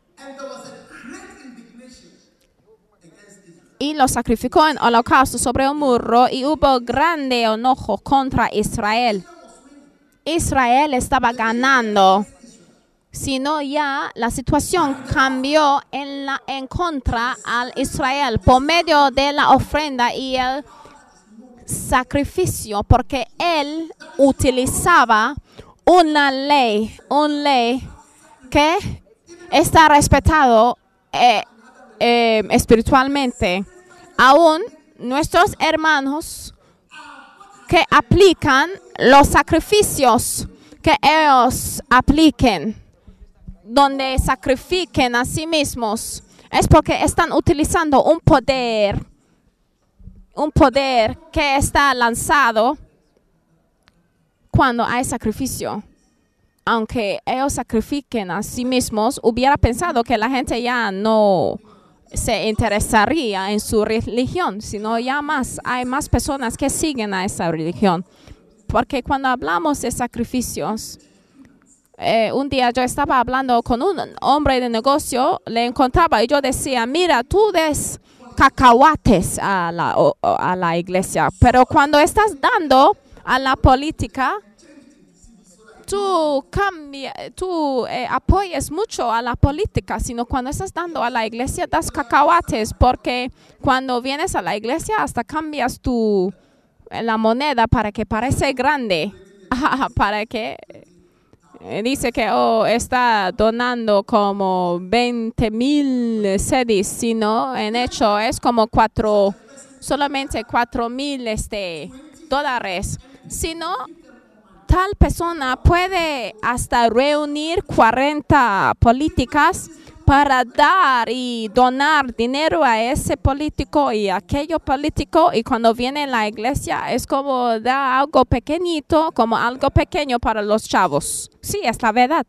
Y lo sacrificó en holocausto sobre un muro y hubo grande enojo contra Israel. Israel estaba ganando. Sino ya la situación cambió en, la, en contra al Israel por medio de la ofrenda y el sacrificio, porque él utilizaba una ley, una ley que está respetado eh, eh, espiritualmente. Aún nuestros hermanos que aplican los sacrificios que ellos apliquen, donde sacrifiquen a sí mismos, es porque están utilizando un poder, un poder que está lanzado cuando hay sacrificio. Aunque ellos sacrifiquen a sí mismos, hubiera pensado que la gente ya no se interesaría en su religión, sino ya más, hay más personas que siguen a esa religión. Porque cuando hablamos de sacrificios, Eh, un día yo estaba hablando con un hombre de negocio, le encontraba y yo decía, mira, tú des cacahuates a la, o, a la iglesia, pero cuando estás dando a la política, tú, cambia, tú eh, apoyas mucho a la política, sino cuando estás dando a la iglesia, das cacahuates, porque cuando vienes a la iglesia hasta cambias tu, la moneda para que parezca grande, para que... Dice que oh, está donando como veinte mil cedis, sino en hecho es como cuatro, solamente cuatro mil este, dólares. Sino tal persona puede hasta reunir cuarenta políticas para dar y donar dinero a ese político y a aquello político, y cuando viene en la iglesia es como da algo pequeñito, como algo pequeño para los chavos. Sí, es la verdad.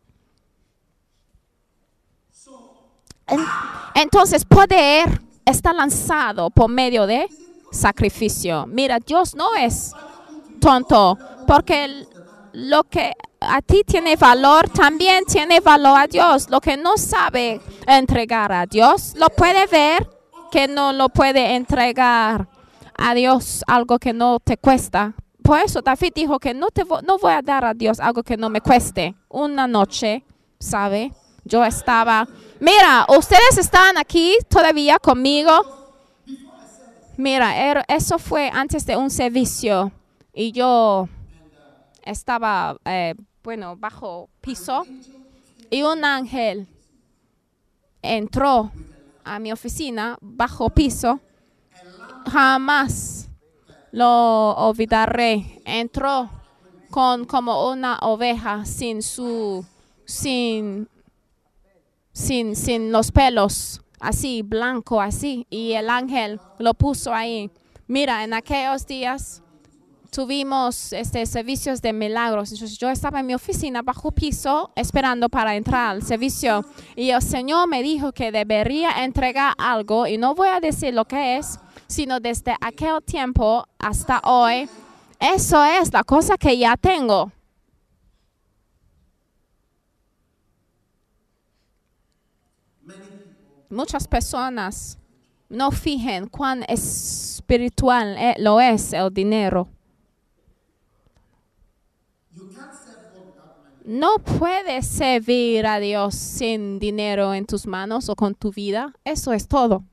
Entonces, poder está lanzado por medio de sacrificio. Mira, Dios no es tonto, porque lo que a ti tiene valor, también tiene valor a Dios. Lo que no sabe entregar a Dios, lo puede ver que no lo puede entregar a Dios, algo que no te cuesta. Por eso David dijo que no, te vo- no voy a dar a Dios algo que no me cueste. Una noche, ¿sabe? Yo estaba, mira, ustedes estaban aquí todavía conmigo. Mira, er, eso fue antes de un servicio y yo estaba, eh, bueno, bajo piso y un ángel entró a mi oficina bajo piso. Jamás lo olvidaré. Entró con como una oveja sin su, sin, sin, sin los pelos, así blanco, así, y el ángel lo puso ahí. Mira, en aquellos días tuvimos este, servicios de milagros. Entonces yo estaba en mi oficina bajo piso esperando para entrar al servicio y el Señor me dijo que debería entregar algo, y no voy a decir lo que es, sino desde aquel tiempo hasta hoy, eso es la cosa que ya tengo. Muchas personas no fijan cuán espiritual eh, lo es el dinero. No puedes servir a Dios sin dinero en tus manos o con tu vida. Eso es todo.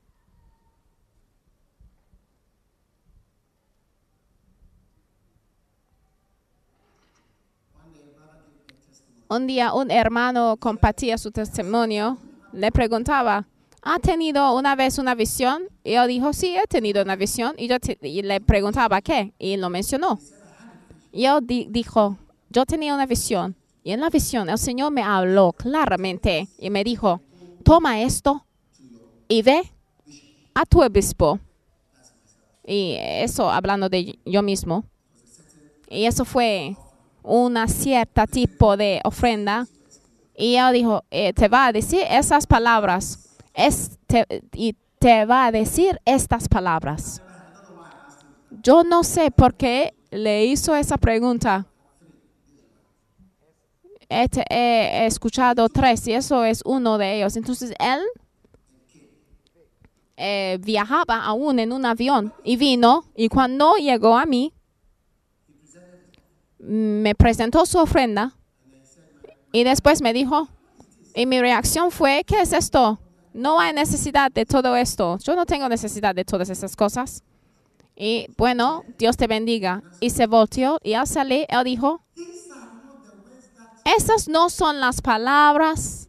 Un día un hermano compartía su testimonio. Le preguntaba, ¿ha tenido una vez una visión? Y él dijo, sí, he tenido una visión. Y yo te, y le preguntaba, ¿qué? Y lo mencionó. Y él di, dijo, yo tenía una visión. Y en la visión el Señor me habló claramente y me dijo, toma esto y ve a tu obispo. Y eso hablando de yo mismo. Y eso fue una cierta tipo de ofrenda. Y él dijo, eh, te va a decir esas palabras. Es, te, y te va a decir estas palabras. Yo no sé por qué le hizo esa pregunta. He, he escuchado tres y eso es uno de ellos. Entonces él eh, viajaba aún en un avión y vino. Y cuando llegó a mí, me presentó su ofrenda. Y después me dijo, y mi reacción fue, ¿qué es esto? No hay necesidad de todo esto. Yo no tengo necesidad de todas esas cosas. Y bueno, Dios te bendiga. Y se volteó y al salir, él dijo, esas no son las palabras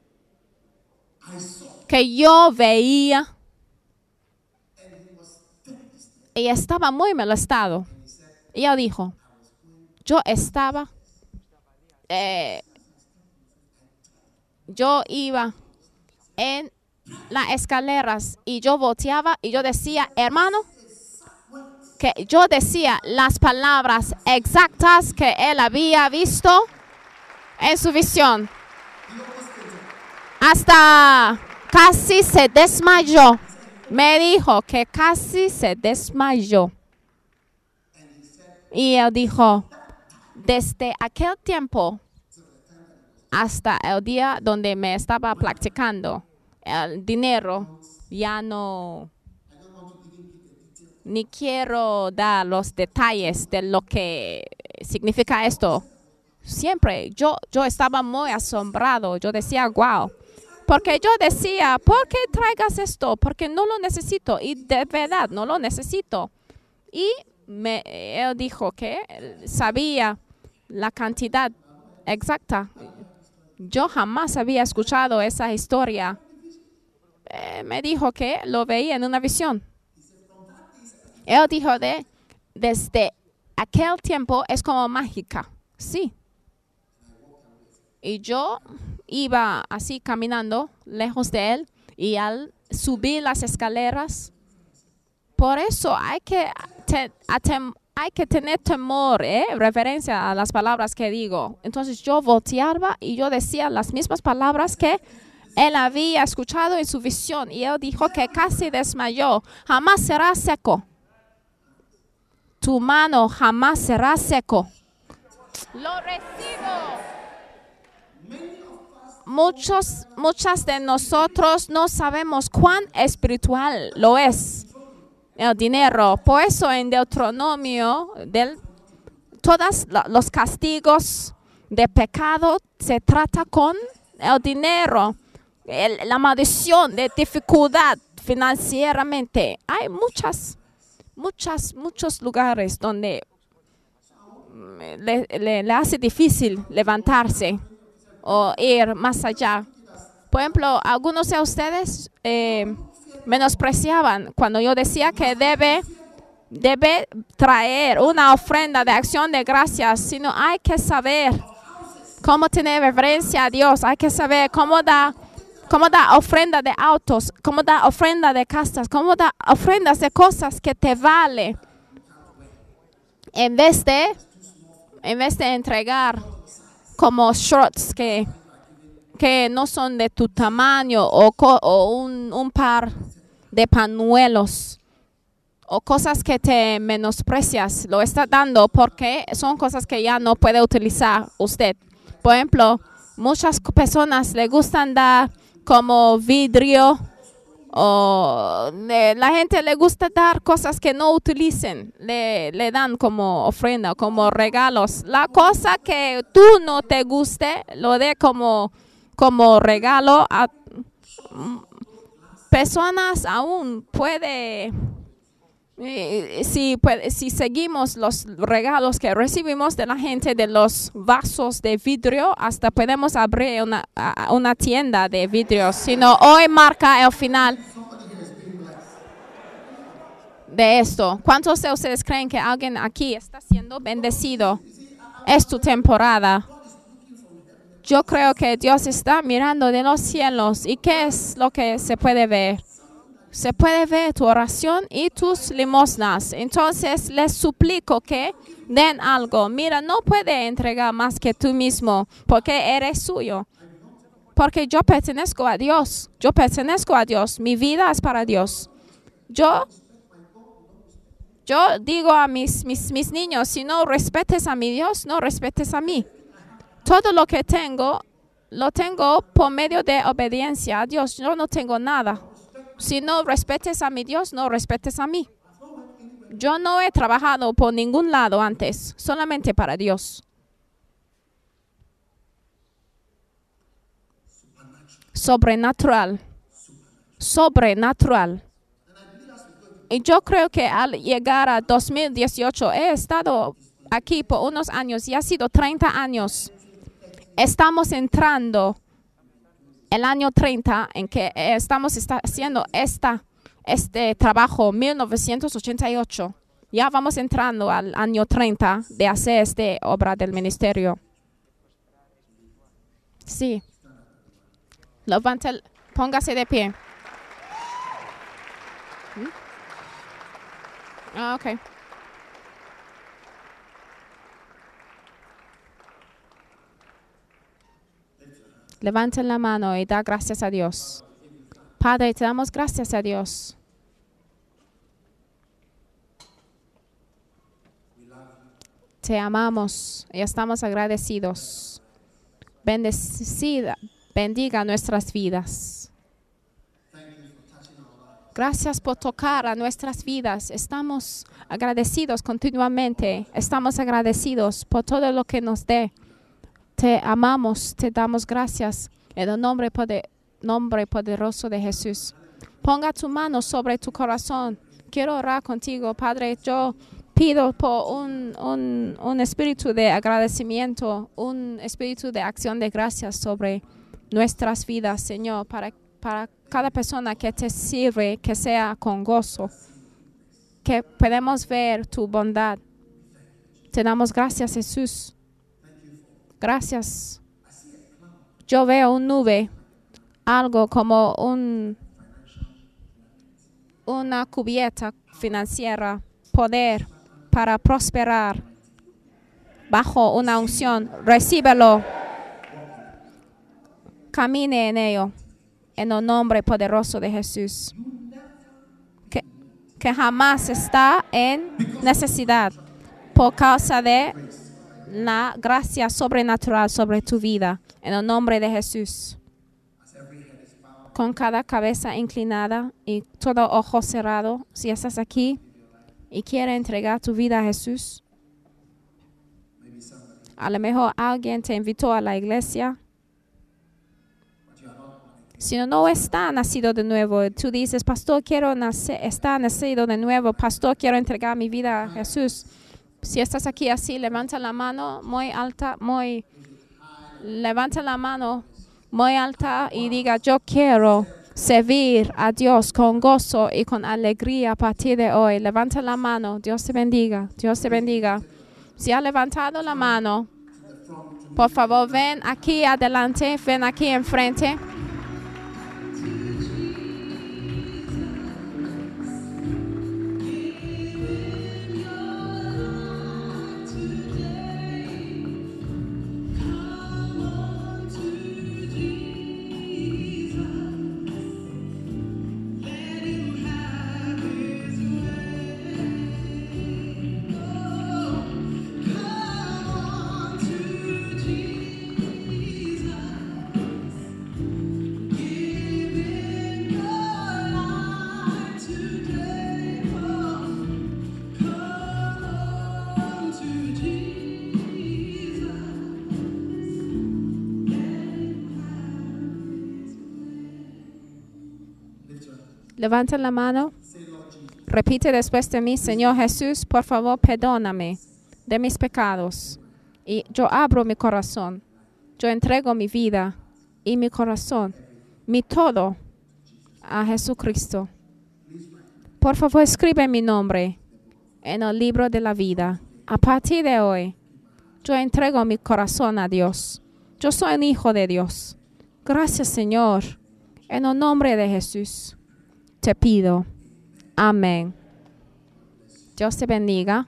que yo veía. Y estaba muy molestado. Y él dijo, yo estaba... Eh, Yo iba en las escaleras y yo volteaba y yo decía, hermano, que yo decía las palabras exactas que él había visto en su visión. Hasta casi se desmayó. Me dijo que casi se desmayó. Y él dijo, desde aquel tiempo hasta el día donde me estaba practicando, el dinero ya no, ni quiero dar los detalles de lo que significa esto. Siempre yo, yo estaba muy asombrado. Yo decía, wow. Porque yo decía, ¿por qué traigas esto? Porque no lo necesito. Y de verdad, no lo necesito. Y me, él dijo que sabía la cantidad exacta. Yo jamás había escuchado esa historia. Eh, me dijo que lo veía en una visión. Él dijo de, desde aquel tiempo es como mágica. Sí. Y yo iba así caminando lejos de él y al subir las escaleras. Por eso hay que, te, atem, hay que tener temor, ¿eh? Reverencia a las palabras que digo. Entonces yo volteaba y yo decía las mismas palabras que él había escuchado en su visión. Y él dijo que casi desmayó. Jamás será seco. Tu mano jamás será seco. Lo recibo. Muchos, muchas de nosotros no sabemos cuán espiritual lo es el dinero. Por eso en Deuteronomio, del, todos los castigos de pecado se trata con el dinero. El, la maldición de dificultad financieramente. Hay muchas, muchas, muchos lugares donde le, le, le hace difícil levantarse o ir más allá. Por ejemplo, algunos de ustedes eh, menospreciaban cuando yo decía que debe, debe traer una ofrenda de acción de gracias, sino hay que saber cómo tener reverencia a Dios, hay que saber cómo dar cómo dar ofrenda de autos, cómo dar ofrenda de casas, cómo dar ofrendas de cosas que te vale. En vez de, en vez de entregar como shorts que, que no son de tu tamaño o, co, o un, un par de pañuelos o cosas que te menosprecias, lo está dando porque son cosas que ya no puede utilizar usted. Por ejemplo, muchas personas le gustan dar como vidrio. O eh, la gente le gusta dar cosas que no utilicen, le, le dan como ofrenda, como regalos. La cosa que tú no te guste, lo dé como, como regalo a personas aún puede, eh, si, puede, si seguimos los regalos que recibimos de la gente, de los vasos de vidrio, hasta podemos abrir una, una tienda de vidrio. Sino hoy marca el final de esto. ¿Cuántos de ustedes creen que alguien aquí está siendo bendecido? Es tu temporada. Yo creo que Dios está mirando de los cielos. ¿Y qué es lo que se puede ver? Se puede ver tu oración y tus limosnas. Entonces les suplico que den algo. Mira, no puede entregar más que tú mismo porque eres suyo. Porque yo pertenezco a Dios. Yo pertenezco a Dios. Mi vida es para Dios. Yo, yo digo a mis, mis, mis niños, si no respetes a mi Dios, no respetes a mí. Todo lo que tengo, lo tengo por medio de obediencia a Dios. Yo no tengo nada. Si no respetes a mi Dios, no respetes a mí. Yo no he trabajado por ningún lado antes, solamente para Dios. Sobrenatural. Sobrenatural. Y yo creo que al llegar a dos mil dieciocho, he estado aquí por unos años y ha sido treinta años. Estamos entrando el año treinta en que estamos está haciendo esta, este trabajo, mil novecientos ochenta y ocho. Ya vamos entrando al año treinta de hacer esta obra del ministerio. Sí. Levante, póngase de pie. ¿Mm? Ah, ok. Levanten la mano y da gracias a Dios. Padre, te damos gracias a Dios. Te amamos y estamos agradecidos. Bendecida, bendiga nuestras vidas. Gracias por tocar a nuestras vidas. Estamos agradecidos continuamente. Estamos agradecidos por todo lo que nos dé. Te amamos, te damos gracias en el nombre, poder, nombre poderoso de Jesús. Ponga tu mano sobre tu corazón. Quiero orar contigo, Padre. Yo pido por un, un, un espíritu de agradecimiento, un espíritu de acción de gracias sobre nuestras vidas, Señor, para, para cada persona que te sirve, que sea con gozo, que podamos ver tu bondad. Te damos gracias, Jesús. Gracias. Yo veo una nube, algo como un, una cubierta financiera, poder para prosperar bajo una unción. Recíbelo. Camine en ello, en el nombre poderoso de Jesús. Que, que jamás está en necesidad por causa de la gracia sobrenatural sobre tu vida, en el nombre de Jesús. Con cada cabeza inclinada y todo ojo cerrado, si estás aquí y quieres entregar tu vida a Jesús, a lo mejor alguien te invitó a la iglesia. Si no está nacido de nuevo, tú dices, pastor, quiero nacer, está nacido de nuevo, pastor, quiero entregar mi vida a Jesús. Si estás aquí así, levanta la mano muy alta, muy, levanta la mano muy alta y diga, yo quiero servir a Dios con gozo y con alegría a partir de hoy. Levanta la mano, Dios te bendiga, Dios te bendiga. Si ha levantado la mano, por favor, ven aquí adelante, ven aquí enfrente. Levanta la mano. Repite después de mí, Señor Jesús, por favor, perdóname de mis pecados. Y yo abro mi corazón. Yo entrego mi vida y mi corazón, mi todo, a Jesucristo. Por favor, escribe mi nombre en el libro de la vida. A partir de hoy, yo entrego mi corazón a Dios. Yo soy un hijo de Dios. Gracias, Señor. En el nombre de Jesús, te pido. Amén. Dios te bendiga.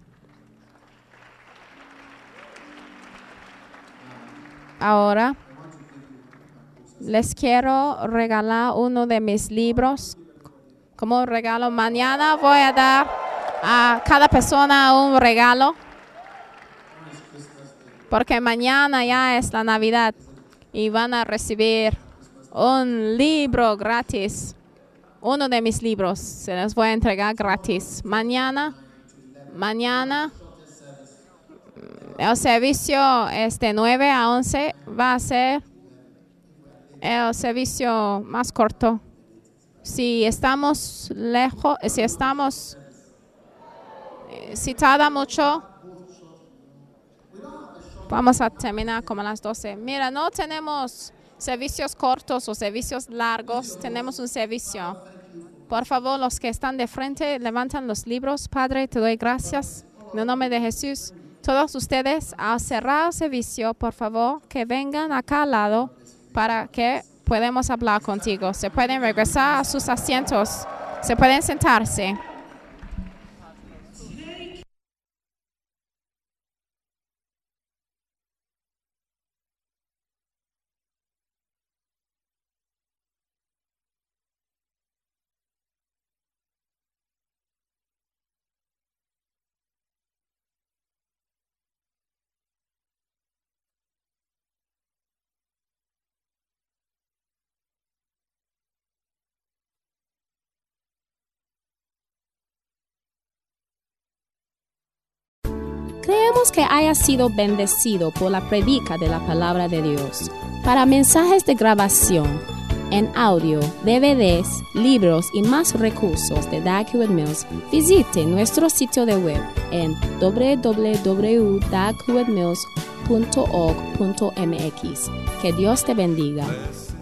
Ahora, les quiero regalar uno de mis libros. Como regalo, mañana voy a dar a cada persona un regalo. Porque mañana ya es la Navidad y van a recibir un libro gratis. Uno de mis libros se los voy a entregar gratis. Mañana, mañana, el servicio es de nueve a once. Va a ser el servicio más corto. Si estamos lejos, si estamos, si tarda mucho, vamos a terminar como a las doce. Mira, no tenemos servicios cortos o servicios largos. Tenemos un servicio. Por favor, los que están de frente, levantan los libros. Padre, te doy gracias. En el nombre de Jesús. Todos ustedes, al cerrar el servicio, por favor, que vengan acá al lado para que podamos hablar contigo. Se pueden regresar a sus asientos. Se pueden sentarse. Creemos que haya sido bendecido por la predica de la palabra de Dios. Para mensajes de grabación, en audio, D V Ds, libros y más recursos de Dag Heward Mills, visite nuestro sitio de web en w w w punto dag heward mills punto org punto m x. Que Dios te bendiga.